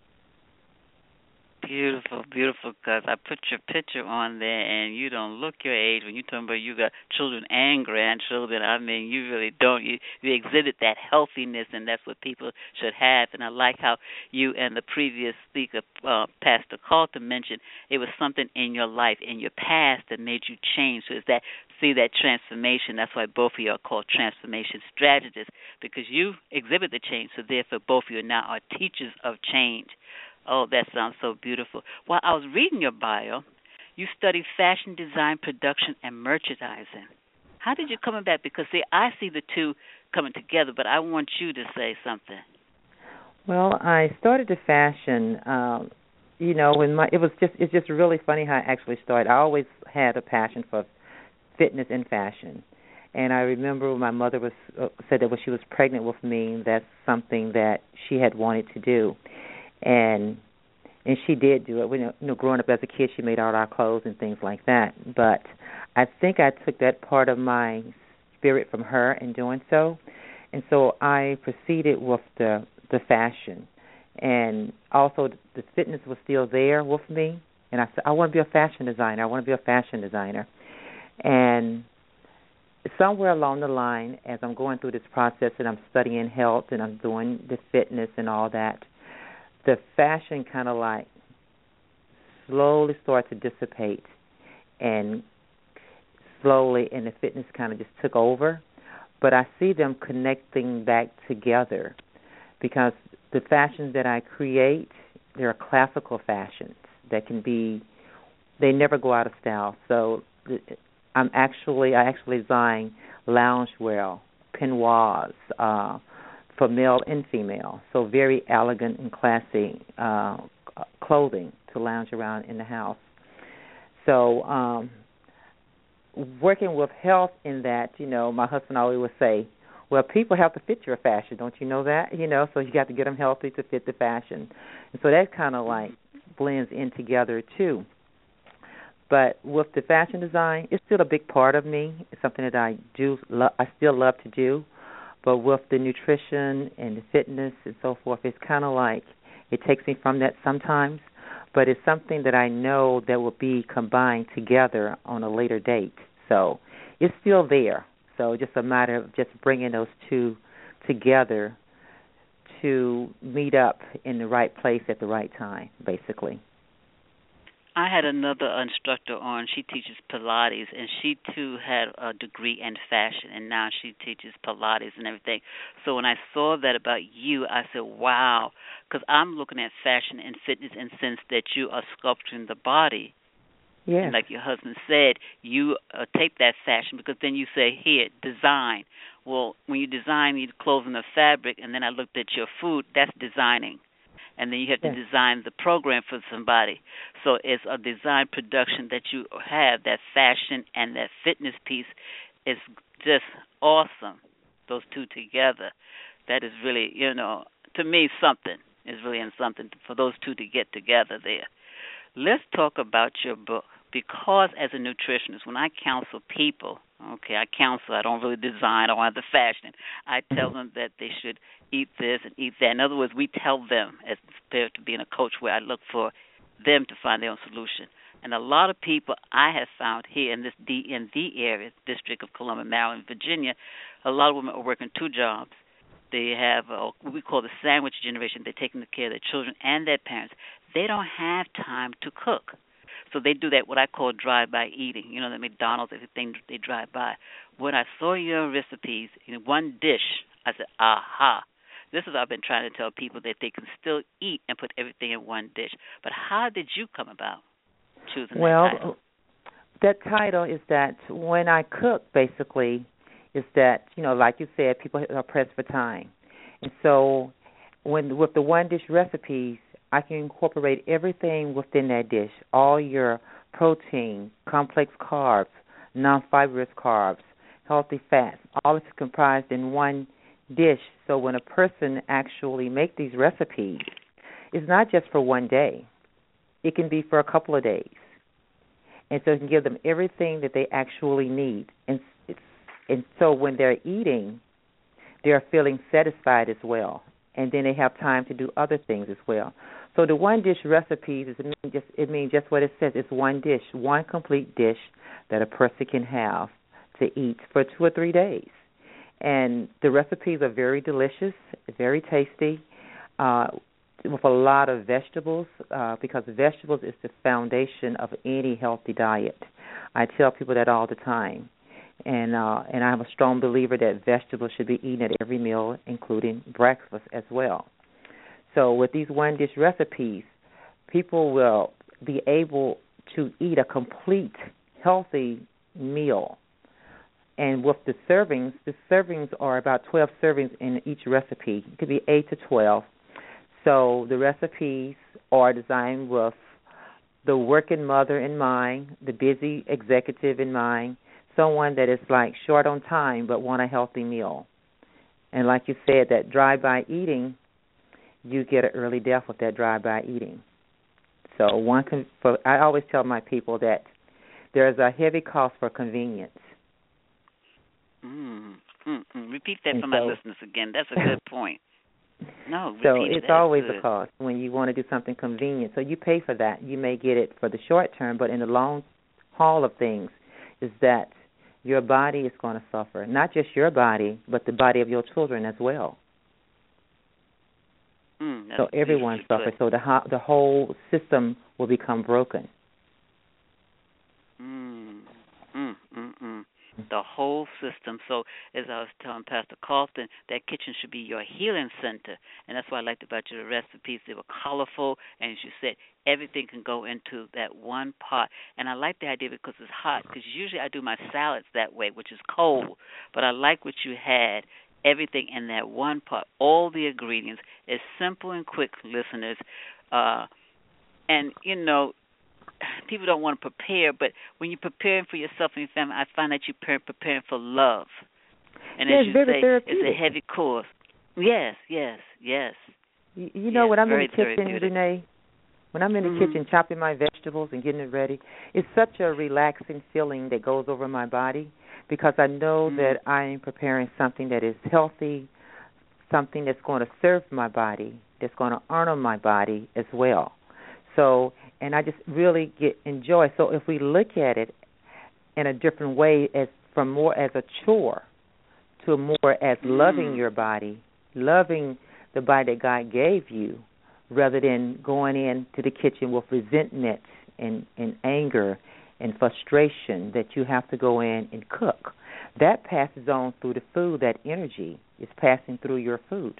Beautiful, beautiful, because I put your picture on there, and you don't look your age when you're talking about you got children and grandchildren. I mean, you really don't. You, you exhibit that healthiness, and that's what people should have. And I like how you and the previous speaker, uh, Pastor Carlton, mentioned it was something in your life, in your past, that made you change. So it's that, see that transformation. That's why both of you are called transformation strategists, because you exhibit the change. So therefore, both of you now are teachers of change. Oh, that sounds so beautiful. While I was reading your bio, you studied fashion design, production, and merchandising. How did you come about? Because, see, I see the two coming together, but I want you to say something. Well, I started the fashion, um, you know, when my it was just it's just really funny how I actually started. I always had a passion for fitness and fashion. And I remember when my mother was uh, said that when she was pregnant with me, that's something that she had wanted to do. And and she did do it. You know, you know, growing up as a kid, she made all our clothes and things like that. But I think I took that part of my spirit from her in doing so. And so I proceeded with the, the fashion. And also the fitness was still there with me. And I said, I want to be a fashion designer. I want to be a fashion designer. And somewhere along the line, as I'm going through this process and I'm studying health and I'm doing the fitness and all that, the fashion kind of like slowly started to dissipate, and slowly, and the fitness kind of just took over. But I see them connecting back together because the fashions that I create, they're classical fashions that can be, they never go out of style. So I'm actually, I actually design loungewear, peignoirs, uh, for male and female. So very elegant and classy uh, clothing to lounge around in the house. So um, working with health in that, you know, my husband always would say, well, people have to fit your fashion, don't you know that? You know, so you got to get them healthy to fit the fashion. And so that kind of like blends in together too. But with the fashion design, it's still a big part of me. It's something that I do, lo- I still love to do. But with the nutrition and the fitness and so forth, it's kind of like it takes me from that sometimes. But it's something that I know that will be combined together on a later date. So it's still there. So just a matter of just bringing those two together to meet up in the right place at the right time, basically. I had another instructor on. She teaches Pilates, and she, too, had a degree in fashion, and now she teaches Pilates and everything. So when I saw that about you, I said, wow, because I'm looking at fashion and fitness in the sense that you are sculpturing the body. Yeah. And like your husband said, you uh, take that fashion because then you say, here, design. Well, when you design your clothes and the fabric, and then I looked at your food, that's designing. And then you have to yes. design the program for somebody. So it's a design production that you have, that fashion and that fitness piece is just awesome, those two together. That is really, you know, to me, something is really in something for those two to get together there. Let's talk about your book, because as a nutritionist, when I counsel people, okay, I counsel, I don't really design, I don't have the fashion. I tell them that they should eat this and eat that. In other words, we tell them, as compared to being a coach, where I look for them to find their own solution. And a lot of people I have found here in this D M V area, District of Columbia, Maryland, Virginia, a lot of women are working two jobs. They have uh, what we call the sandwich generation. They're taking care of their children and their parents. They don't have time to cook. So they do that, what I call drive-by eating. You know, the McDonald's, everything they drive by. When I saw your recipes in one dish, I said, aha. This is what I've been trying to tell people, that they can still eat and put everything in one dish. But how did you come about choosing well, that title? Well, that title is that when I cook, basically, is that, you know, like you said, people are pressed for time. And so when with the one-dish recipes, I can incorporate everything within that dish, all your protein, complex carbs, non-fibrous carbs, healthy fats, all is comprised in one dish. So when a person actually make these recipes, it's not just for one day. It can be for a couple of days. And so it can give them everything that they actually need. And, and so when they're eating, they're feeling satisfied as well. And then they have time to do other things as well. So the one-dish recipes, is, it, mean just, it means just what it says. It's one dish, one complete dish that a person can have to eat for two or three days. And the recipes are very delicious, very tasty, uh, with a lot of vegetables, uh, because vegetables is the foundation of any healthy diet. I tell people that all the time. And uh, and I'm a strong believer that vegetables should be eaten at every meal, including breakfast as well. So with these one-dish recipes, people will be able to eat a complete, healthy meal. And with the servings, the servings are about twelve servings in each recipe. It could be eight to twelve. So the recipes are designed with the working mother in mind, the busy executive in mind, someone that is like short on time but want a healthy meal. And like you said, that drive-by eating, you get an early death with that drive-by eating. So one can, for, I always tell my people that there is a heavy cost for convenience. Mm, mm, mm. Repeat that and for so, my listeners again. That's a good point. No, so repeat it's that. always good. a cost when you want to do something convenient. So you pay for that. You may get it for the short term, but in the long haul of things is that your body is going to suffer. Not just your body, but the body of your children as well. Mm, so everyone suffers. So the ho- the whole system will become broken. Mm, mm, mm, mm. The whole system. So as I was telling Pastor Carlton, that kitchen should be your healing center. And that's what I liked about your recipes. They were colorful, and as you said, everything can go into that one pot. And I like the idea because it's hot, because usually I do my salads that way, which is cold. But I like what you had, everything in that one pot, all the ingredients. It's simple and quick, listeners. Uh, and, you know, people don't want to prepare, but when you're preparing for yourself and your family, I find that you're preparing for love. And yeah, as you very say, therapeutic. it's a heavy course. Yes, yes, yes. You, you know, yes, when I'm in the kitchen, therapeutic. Renee, when I'm in the mm-hmm. kitchen chopping my vegetables and getting it ready, it's such a relaxing feeling that goes over my body because I know mm-hmm. that I am preparing something that is healthy, something that's going to serve my body, that's going to honor my body as well. So, and I just really get enjoy. So if we look at it in a different way, as from more as a chore to more as mm. loving your body, loving the body that God gave you, rather than going into the kitchen with resentment and, and anger and frustration that you have to go in and cook. That passes on through the food. That energy is passing through your food.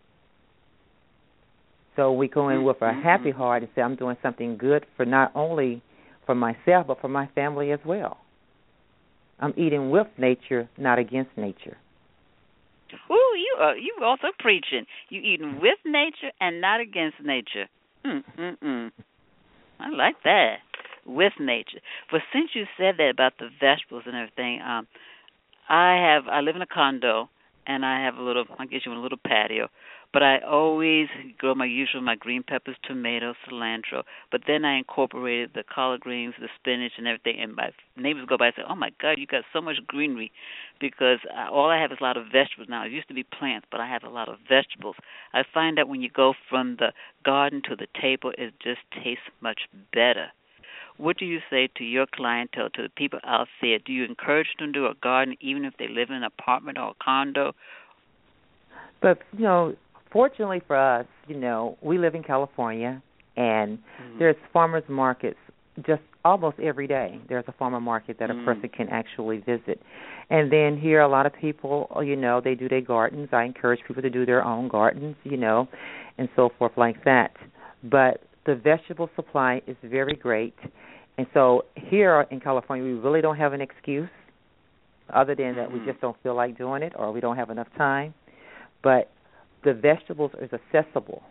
So we go in with a happy heart and say, I'm doing something good for not only for myself, but for my family as well. I'm eating with nature, not against nature. Ooh, you are you also preaching. You eating with nature and not against nature. Mm, mm, mm. I like that. With nature. But since you said that about the vegetables and everything, um, I have I live in a condo and I have a little I guess you want a little patio. But I always grow my usual, my green peppers, tomatoes, cilantro. But then I incorporated the collard greens, the spinach, and everything. And my neighbors go by and say, oh, my God, you got so much greenery. Because I, all I have is a lot of vegetables now. It used to be plants, but I have a lot of vegetables. I find that when you go from the garden to the table, it just tastes much better. What do you say to your clientele, to the people out there? Do you encourage them to do a garden even if they live in an apartment or a condo? But, you know, fortunately for us, you know, we live in California, and mm-hmm. there's farmers markets just almost every day. There's a farmer market that mm-hmm. a person can actually visit. And then here a lot of people, you know, they do their gardens. I encourage people to do their own gardens, you know, and so forth like that. But the vegetable supply is very great. And so here in California, we really don't have an excuse other than that mm-hmm. we just don't feel like doing it or we don't have enough time. But the vegetables is accessible.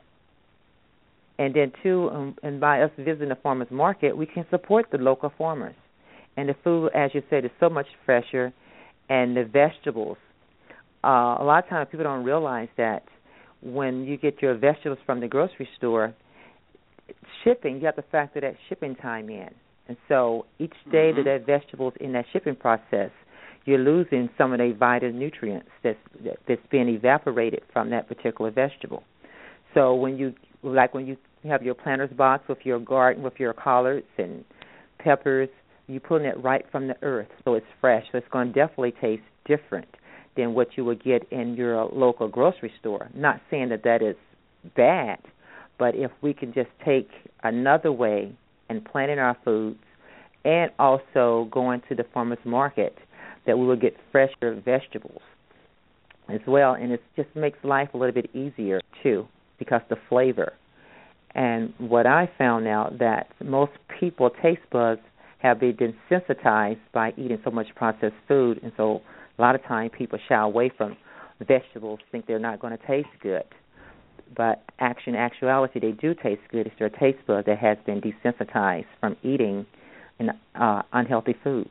And then, too, um, and by us visiting the farmer's market, we can support the local farmers. And the food, as you said, is so much fresher. And the vegetables, uh, a lot of times people don't realize that when you get your vegetables from the grocery store, shipping, you have to factor that shipping time in. And so each day mm-hmm. that that vegetable's in that shipping process, you're losing some of the vital nutrients that's that's being evaporated from that particular vegetable. So when you, like when you have your planter's box with your garden, with your collards and peppers, you're pulling it right from the earth, so it's fresh. So it's going to definitely taste different than what you would get in your local grocery store. Not saying that that is bad, but if we can just take another way and planting our foods and also going to the farmer's market, that we will get fresher vegetables as well. And it just makes life a little bit easier, too, because the flavor. And what I found out that most people, taste buds, have been desensitized by eating so much processed food. And so a lot of times people shy away from vegetables, think they're not going to taste good. But actually, in actuality, they do taste good. It's their taste bud that has been desensitized from eating in, uh, unhealthy foods.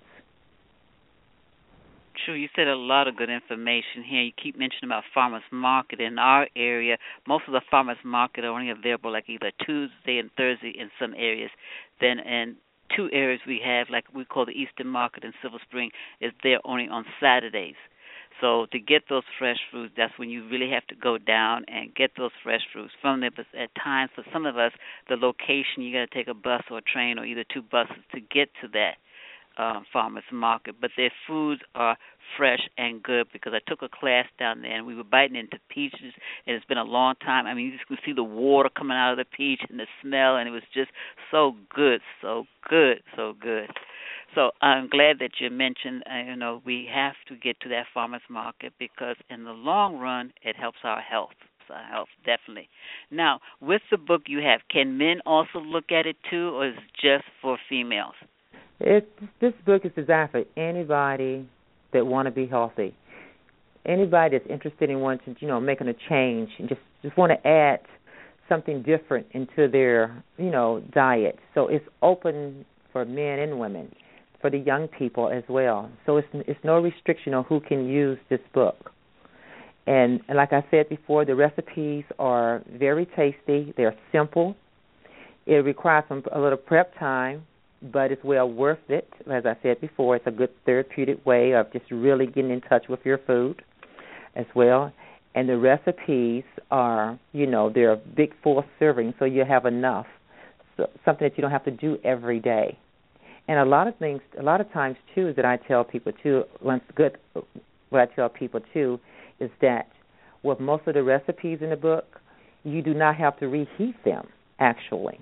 True, you said a lot of good information here. You keep mentioning about farmers market in our area. Most of the farmers market are only available like either Tuesday and Thursday in some areas. Then in two areas we have, like we call the Eastern Market in Silver Spring, is there only on Saturdays. So to get those fresh fruits, that's when you really have to go down and get those fresh fruits from there. But at times, for some of us, the location, you got to take a bus or a train or either two buses to get to that um, farmers market, but their foods are fresh and good because I took a class down there and we were biting into peaches, and it's been a long time. I mean, you just can see the water coming out of the peach and the smell, and it was just so good, so good, so good. So I'm glad that you mentioned, uh, you know, we have to get to that farmers market because in the long run, it helps our health. Our health, definitely. Now, with the book you have, can men also look at it too, or is it just for females? It, this book is designed for anybody that want to be healthy. Anybody that's interested in wanting, you know, making a change and just, just want to add something different into their, you know, diet. So it's open for men and women, for the young people as well. So it's it's no restriction on who can use this book. And, and like I said before, the recipes are very tasty. They're simple. It requires some, a little prep time, but it's well worth it. As I said before, it's a good therapeutic way of just really getting in touch with your food as well. And the recipes are, you know, they're a big full serving, so you have enough, so, something that you don't have to do every day. And a lot of things, a lot of times, too, that I tell people, too, once good, what I tell people, too, is that with most of the recipes in the book, you do not have to reheat them, actually.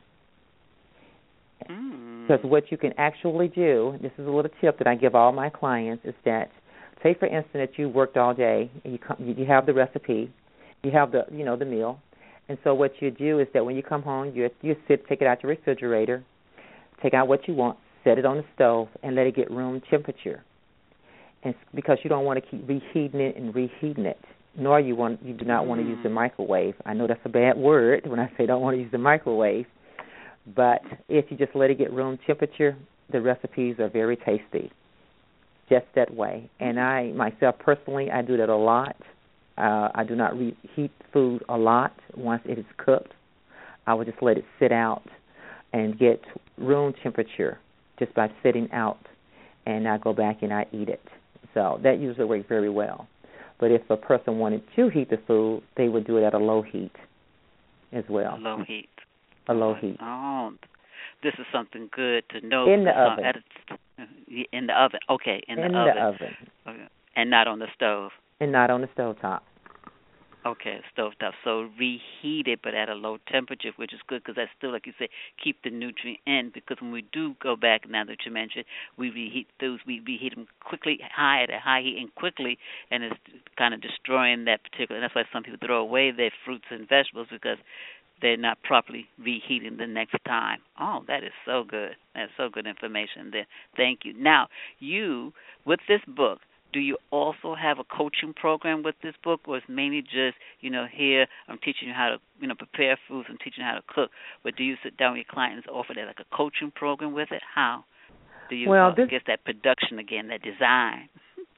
Because mm. what you can actually do, this is a little tip that I give all my clients, is that, say, for instance, that you worked all day, and you, come, you have the recipe, you have the, you know, the meal, and so what you do is that when you come home, you you sit, take it out your refrigerator, take out what you want, set it on the stove, and let it get room temperature. And because you don't want to keep reheating it and reheating it, nor you want you do not want to use the microwave. I know that's a bad word when I say don't want to use the microwave, but if you just let it get room temperature, the recipes are very tasty, just that way. And I myself personally, I do that a lot. Uh, I do not reheat food a lot once it is cooked. I would just let it sit out and get room temperature just by sitting out, and I go back and I eat it. So that usually works very well. But if a person wanted to heat the food, they would do it at a low heat as well. A low heat. A low heat. Oh, this is something good to know. In the oven. A, in the oven. Okay, in the in oven. In the oven. Okay. And not on the stove. And not on the stovetop. Okay, stovetop. So reheat it, but at a low temperature, which is good because that's still, like you say, keep the nutrient in. Because when we do go back, now that you mentioned, we reheat those, we reheat them quickly, high at a high heat and quickly, and it's kind of destroying that particular. And that's why some people throw away their fruits and vegetables because they're not properly reheating the next time. Oh, that is so good. That's so good information there. Thank you. Now, you, with this book, do you also have a coaching program with this book, or is it mainly just, you know, here I'm teaching you how to, you know, prepare foods and teaching you how to cook, but do you sit down with your clients and offer that like a coaching program with it? How do you well, uh, this, get that production again, that design?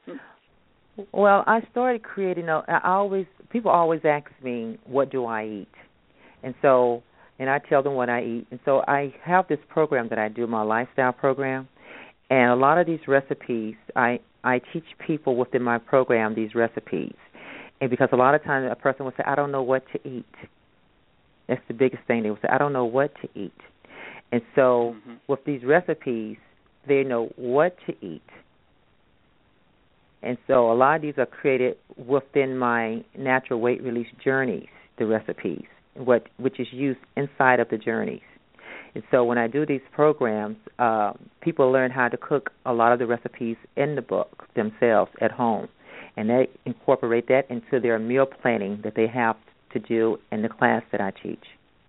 Well, I started creating, a, I always, people always ask me, what do I eat? And so, and I tell them what I eat. And so I have this program that I do, my lifestyle program, and a lot of these recipes, I I teach people within my program these recipes. And because a lot of times a person will say, I don't know what to eat. That's the biggest thing. They will say, I don't know what to eat. And so mm-hmm. with these recipes, they know what to eat. And so a lot of these are created within my natural weight release journeys, the recipes, what which is used inside of the journeys. And so when I do these programs, uh, people learn how to cook a lot of the recipes in the book themselves at home, and they incorporate that into their meal planning that they have to do in the class that I teach.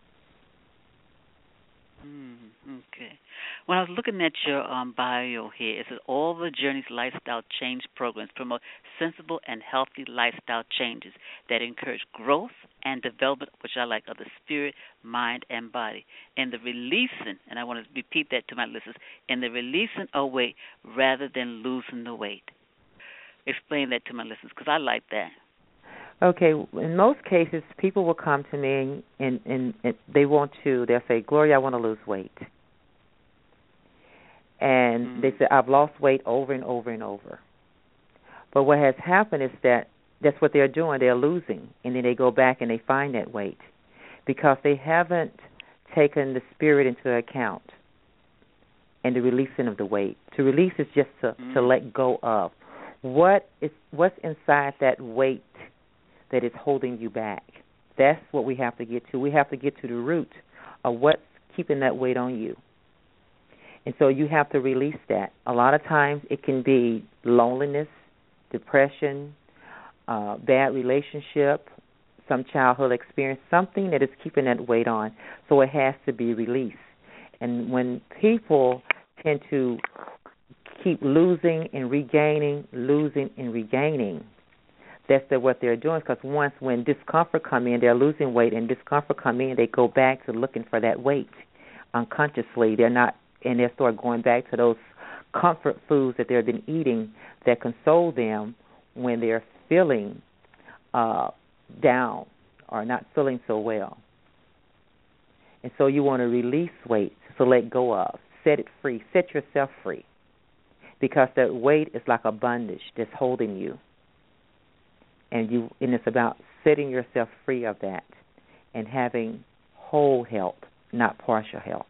Mm, okay. When I was looking at your um, bio here, it says all the Journeys Lifestyle Change programs promote sensible and healthy lifestyle changes that encourage growth and development, which I like, of the spirit, mind, and body, and the releasing, and I want to repeat that to my listeners, and the releasing of weight rather than losing the weight. Explain that to my listeners, because I like that. Okay, in most cases, people will come to me and, and, and they want to, they'll say, Gloria, I want to lose weight. And mm-hmm. they say, I've lost weight over and over and over. But what has happened is that that's what they're doing. They're losing, and then they go back and they find that weight because they haven't taken the spirit into account. and the releasing of the weight. To release is just to, mm-hmm. to let go of. What is what's inside that weight that is holding you back? That's what we have to get to. We have to get to the root of what's keeping that weight on you. And so you have to release that. A lot of times it can be loneliness, depression, uh, bad relationship, some childhood experience, something that is keeping that weight on. So it has to be released. And when people tend to keep losing and regaining, losing and regaining, that's the, what they're doing. Because once when discomfort come in, they're losing weight, and discomfort come in, they go back to looking for that weight unconsciously. They're not, and they start going back to those comfort foods that they've been eating that console them when they're feeling uh, down or not feeling so well. And so you want to release weight, so let go of, set it free, set yourself free, because that weight is like a bondage that's holding you. And you, and it's about setting yourself free of that and having whole health, not partial health.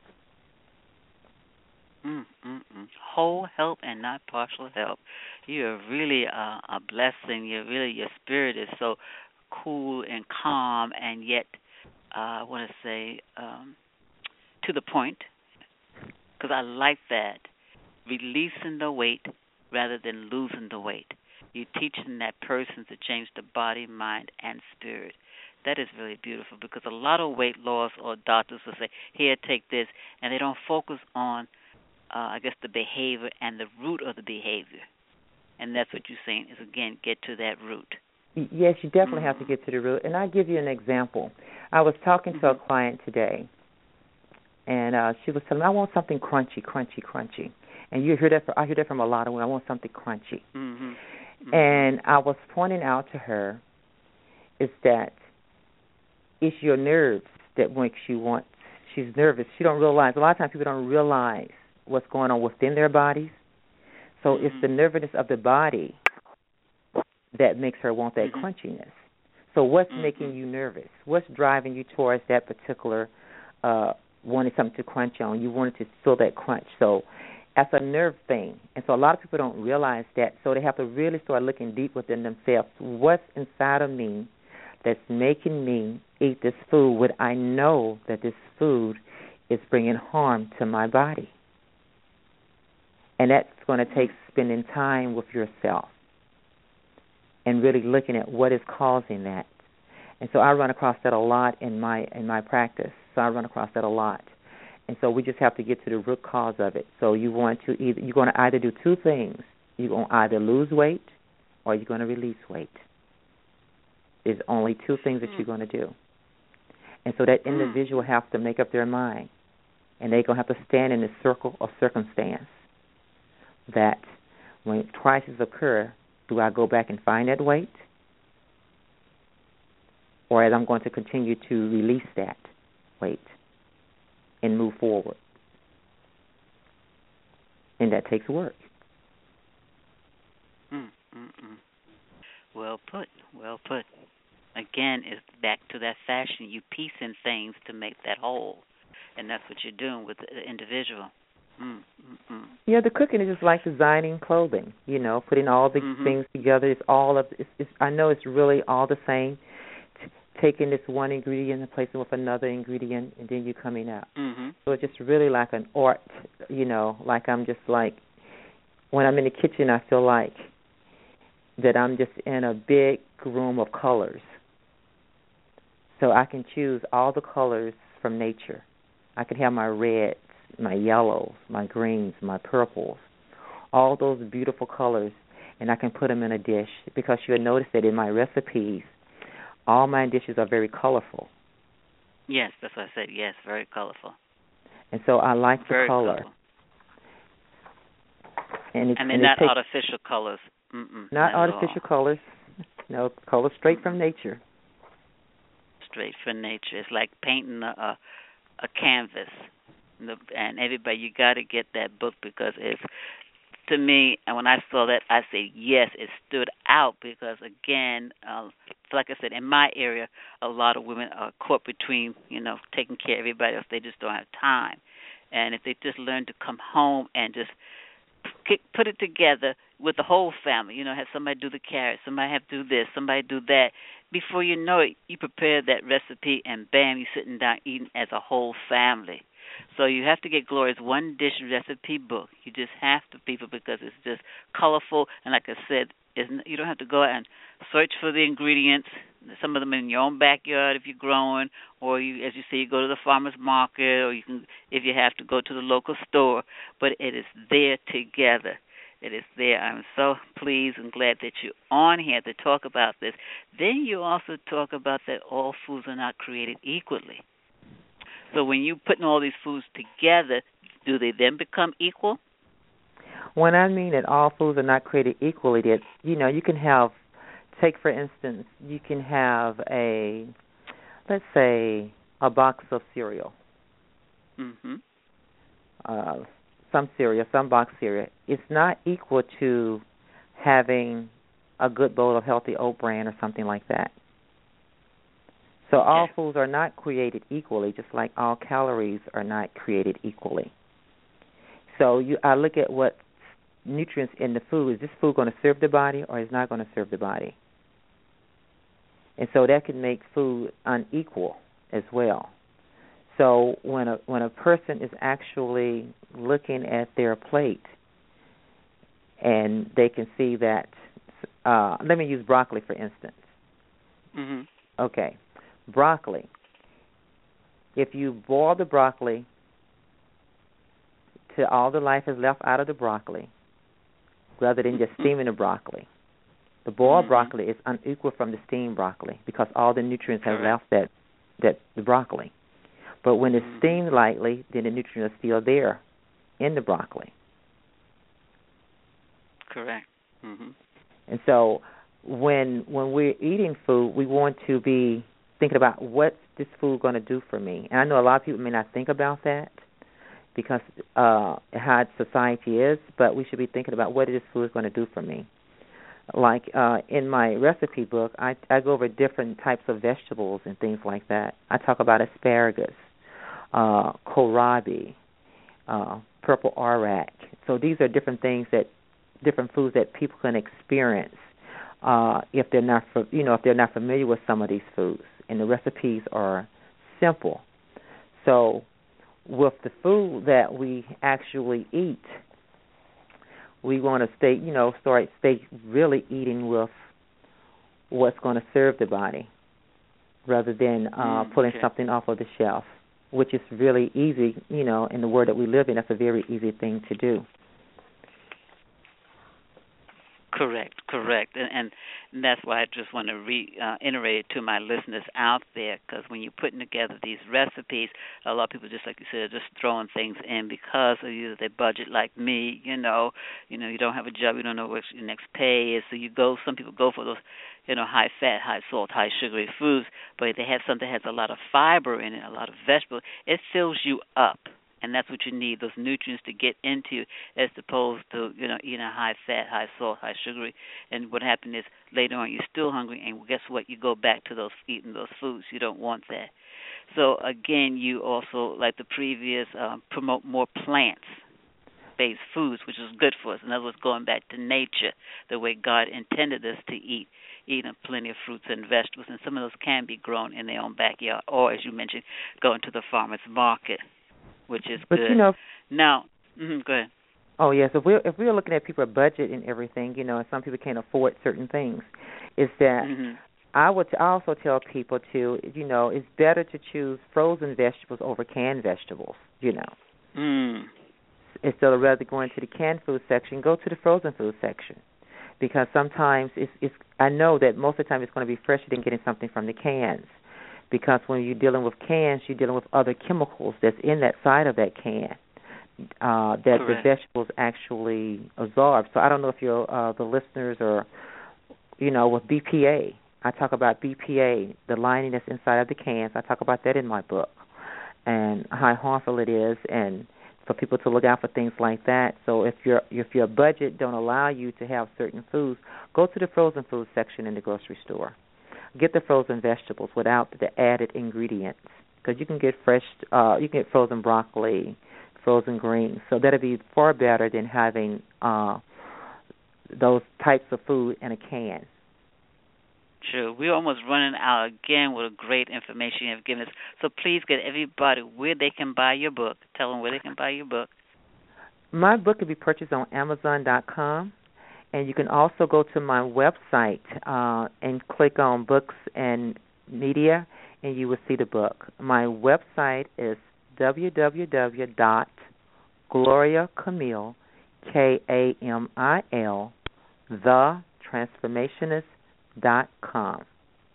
Mm, mm, mm. Whole health and not partial health. You are really a, a blessing. You're really, your spirit is so cool and calm, and yet uh, I want to say um, to the point, because I like that, releasing the weight rather than losing the weight. You're teaching that person to change the body, mind, and spirit. That is really beautiful, because a lot of weight loss or doctors will say, here, take this, and they don't focus on, uh, I guess, the behavior and the root of the behavior. And that's what you're saying is, again, get to that root. Yes, you definitely mm-hmm. have to get to the root. And I'll give you an example. I was talking mm-hmm. to a client today, and uh, she was telling me, I want something crunchy, crunchy, crunchy. And you hear that, for, I hear that from a lot of women, I want something crunchy. Mm-hmm. Mm-hmm. And I was pointing out to her is that it's your nerves that makes you want, she's nervous. She don't realize, a lot of times people don't realize what's going on within their bodies. So mm-hmm. it's the nervousness of the body that makes her want that mm-hmm. crunchiness. So what's mm-hmm. making you nervous? What's driving you towards that particular uh, wanting something to crunch on? You wanted to feel that crunch. So that's a nerve thing. And so a lot of people don't realize that. So they have to really start looking deep within themselves. What's inside of me that's making me eat this food when I know that this food is bringing harm to my body? And that's going to take spending time with yourself and really looking at what is causing that. And so I run across that a lot in my in my practice. So I run across that a lot. And so we just have to get to the root cause of it. So you want to either you're going to either do two things. You're going to either lose weight or you're going to release weight. There's only two things that you're going to do. And so that individual has to make up their mind. And they're going to have to stand in the circle of circumstance that when crises occur, do I go back and find that weight? Or am I going to continue to release that weight and move forward? And that takes work. Mm, mm, mm. Well put, well put. Again, it's back to that fashion. You piecing things to make that whole. And that's what you're doing with the individual. Mm, mm, mm. Yeah, the cooking is just like designing clothing, you know, putting all the mm-hmm. things together. It's all of, it's, it's, I know it's really all the same. T- taking this one ingredient and placing it with another ingredient, and then you're coming out. Mm-hmm. So it's just really like an art, you know, like I'm just like, when I'm in the kitchen, I feel like that I'm just in a big room of colors. So I can choose all the colors from nature. I can have my reds, my yellows, my greens, my purples, all those beautiful colors, and I can put them in a dish, because you'll notice that in my recipes, all my dishes are very colorful. Yes, that's what I said. Yes, very colorful. And so I like the very color. Colorful. And, it's, and they're and not takes, artificial colors. Mm-mm, not, not artificial colors. No, colors straight from nature. Straight from nature. It's like painting a, a, a canvas. And everybody, you got to get that book, because it's, to me, and when I saw that, I say, yes, it stood out, because, again, uh, like I said, in my area, a lot of women are caught between, you know, taking care of everybody else. They just don't have time. And if they just learn to come home and just kick, put it together with the whole family, you know, have somebody do the carrots, somebody have to do this, somebody do that. Before you know it, you prepare that recipe, and bam, you're sitting down eating as a whole family. So you have to get Gloria's one dish recipe book. You just have to, people, because it's just colorful. And like I said, it's, you don't have to go out and search for the ingredients. Some of them in your own backyard if you're growing, or you, as you say, you go to the farmer's market, or you can, if you have to, go to the local store. But it is there together. It is there. I'm so pleased and glad that you're on here to talk about this. Then you also talk about that all foods are not created equally. So when you're putting all these foods together, do they then become equal? When I mean that all foods are not created equally, that, you know, you can have, take for instance, you can have a, let's say, a box of cereal. Mm-hmm. Uh, some cereal, some box cereal. It's not equal to having a good bowl of healthy oat bran or something like that. So all foods are not created equally, just like all calories are not created equally. So you, I look at what nutrients in the food. Is this food going to serve the body, or is not going to serve the body? And so that can make food unequal as well. So when a when a person is actually looking at their plate, and they can see that, uh, let me use broccoli for instance. Mm-hmm. Okay. Broccoli. If you boil the broccoli till all the life is left out of the broccoli, rather than just steaming the broccoli, the boiled mm-hmm. broccoli is unequal from the steamed broccoli because all the nutrients have left that that the broccoli. But when it's steamed lightly, then the nutrients are still there in the broccoli. Correct. Mm-hmm. And so when when we're eating food, we want to be thinking about what's this food going to do for me. And I know a lot of people may not think about that because uh, how society is, but we should be thinking about what this food is going to do for me. Like uh, in my recipe book, I, I go over different types of vegetables and things like that. I talk about asparagus, uh, kohlrabi, uh, purple arak. So these are different things that, different foods that people can experience uh, if they're not, you know, if they're not familiar with some of these foods. And the recipes are simple. So with the food that we actually eat, we want to stay, you know, start stay really eating with what's going to serve the body, rather than uh, mm, pulling okay. something off of the shelf, which is really easy. You know, in the world that we live in, that's a very easy thing to do. Correct, correct, and, and that's why I just want to reiterate uh, to my listeners out there, because when you're putting together these recipes, a lot of people, just like you said, are just throwing things in because of either their budget, like me. You know, you know, you don't have a job, you don't know what your next pay is, so you go. Some people go for those, you know, high fat, high salt, high sugary foods, but if they have something that has a lot of fiber in it, a lot of vegetables, it fills you up. And that's what you need, those nutrients to get into, as opposed to, you know, eating a high-fat, high-salt, high-sugary. And what happens is later on you're still hungry, and guess what? You go back to those eating those foods. You don't want that. So, again, you also, like the previous, um, promote more plants-based foods, which is good for us. In other words, going back to nature, the way God intended us to eat, eating plenty of fruits and vegetables. And some of those can be grown in their own backyard, or, as you mentioned, going to the farmer's market, which is but good. You know, now, mm-hmm, go ahead. Oh yes, if we're if we're looking at people's budget and everything, you know, and some people can't afford certain things, is that mm-hmm. I would I also tell people to, you know, it's better to choose frozen vegetables over canned vegetables. You know, mm. instead of rather going to the canned food section, go to the frozen food section, because sometimes it's it's I know that most of the time it's going to be fresher than getting something from the cans. Because when you're dealing with cans, you're dealing with other chemicals that's in that side of that can uh, that Correct. the vegetables actually absorb. So I don't know if you're uh, the listeners or, you know, with B P A. I talk about B P A, the lining that's inside of the cans. I talk about that in my book, and how harmful it is, and for people to look out for things like that. So if your if your budget don't allow you to have certain foods, go to the frozen food section in the grocery store. Get the frozen vegetables without the added ingredients, because you can get fresh, uh, you can get frozen broccoli, frozen greens. So that'd be far better than having uh, those types of food in a can. True. We're almost running out again with great information you have given us. So please get everybody where they can buy your book. Tell them where they can buy your book. My book can be purchased on Amazon dot com, and you can also go to my website uh, and click on Books and Media, and you will see the book. My website is w w w dot gloria camille, K A M I L, the transformationist dot com.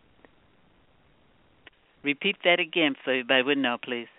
Repeat that again so everybody would know, please.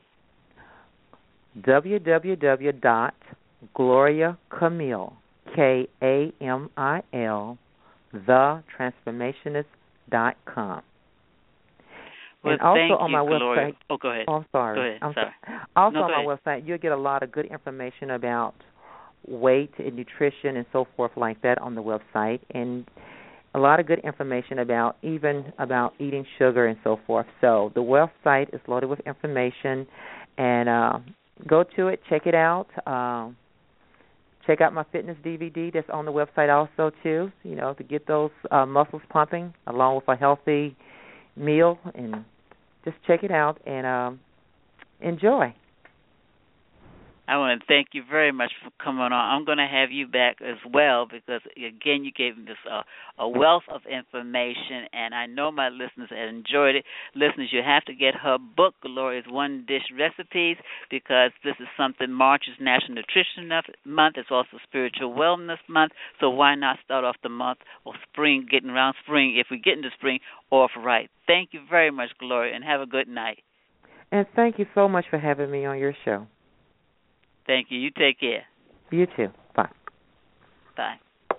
w w w dot gloria camille, K A M I L, the transformationist dot com. Well, and also thank on you, my Gloria. website. Oh, go ahead. Oh, I'm sorry. Go ahead. I'm sorry. sorry. Also no, on my ahead. website, you'll get a lot of good information about weight and nutrition and so forth like that on the website, and a lot of good information about even about eating sugar and so forth. So the website is loaded with information, and uh, go to it, check it out. Uh, check out my fitness D V D that's on the website also too. You know, to get those uh, muscles pumping along with a healthy meal, and just check it out and um, enjoy. I want to thank you very much for coming on. I'm going to have you back as well because, again, you gave us a, a wealth of information, and I know my listeners have enjoyed it. Listeners, you have to get her book, Gloria's One Dish Recipes, because this is something. March is National Nutrition Month. It's also Spiritual Wellness Month, so why not start off the month or spring, getting around spring, if we get into spring, off right. Thank you very much, Gloria, and have a good night. And thank you so much for having me on your show. Thank you. You take care. You too. Bye. Bye.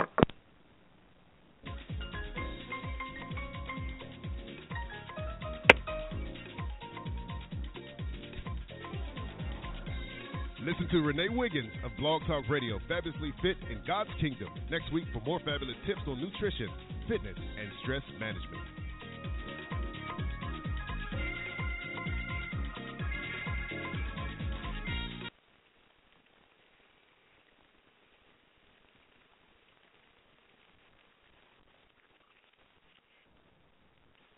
Listen to Renee Wiggins of Blog Talk Radio, Fabulously Fit in God's Kingdom, next week for more fabulous tips on nutrition, fitness, and stress management.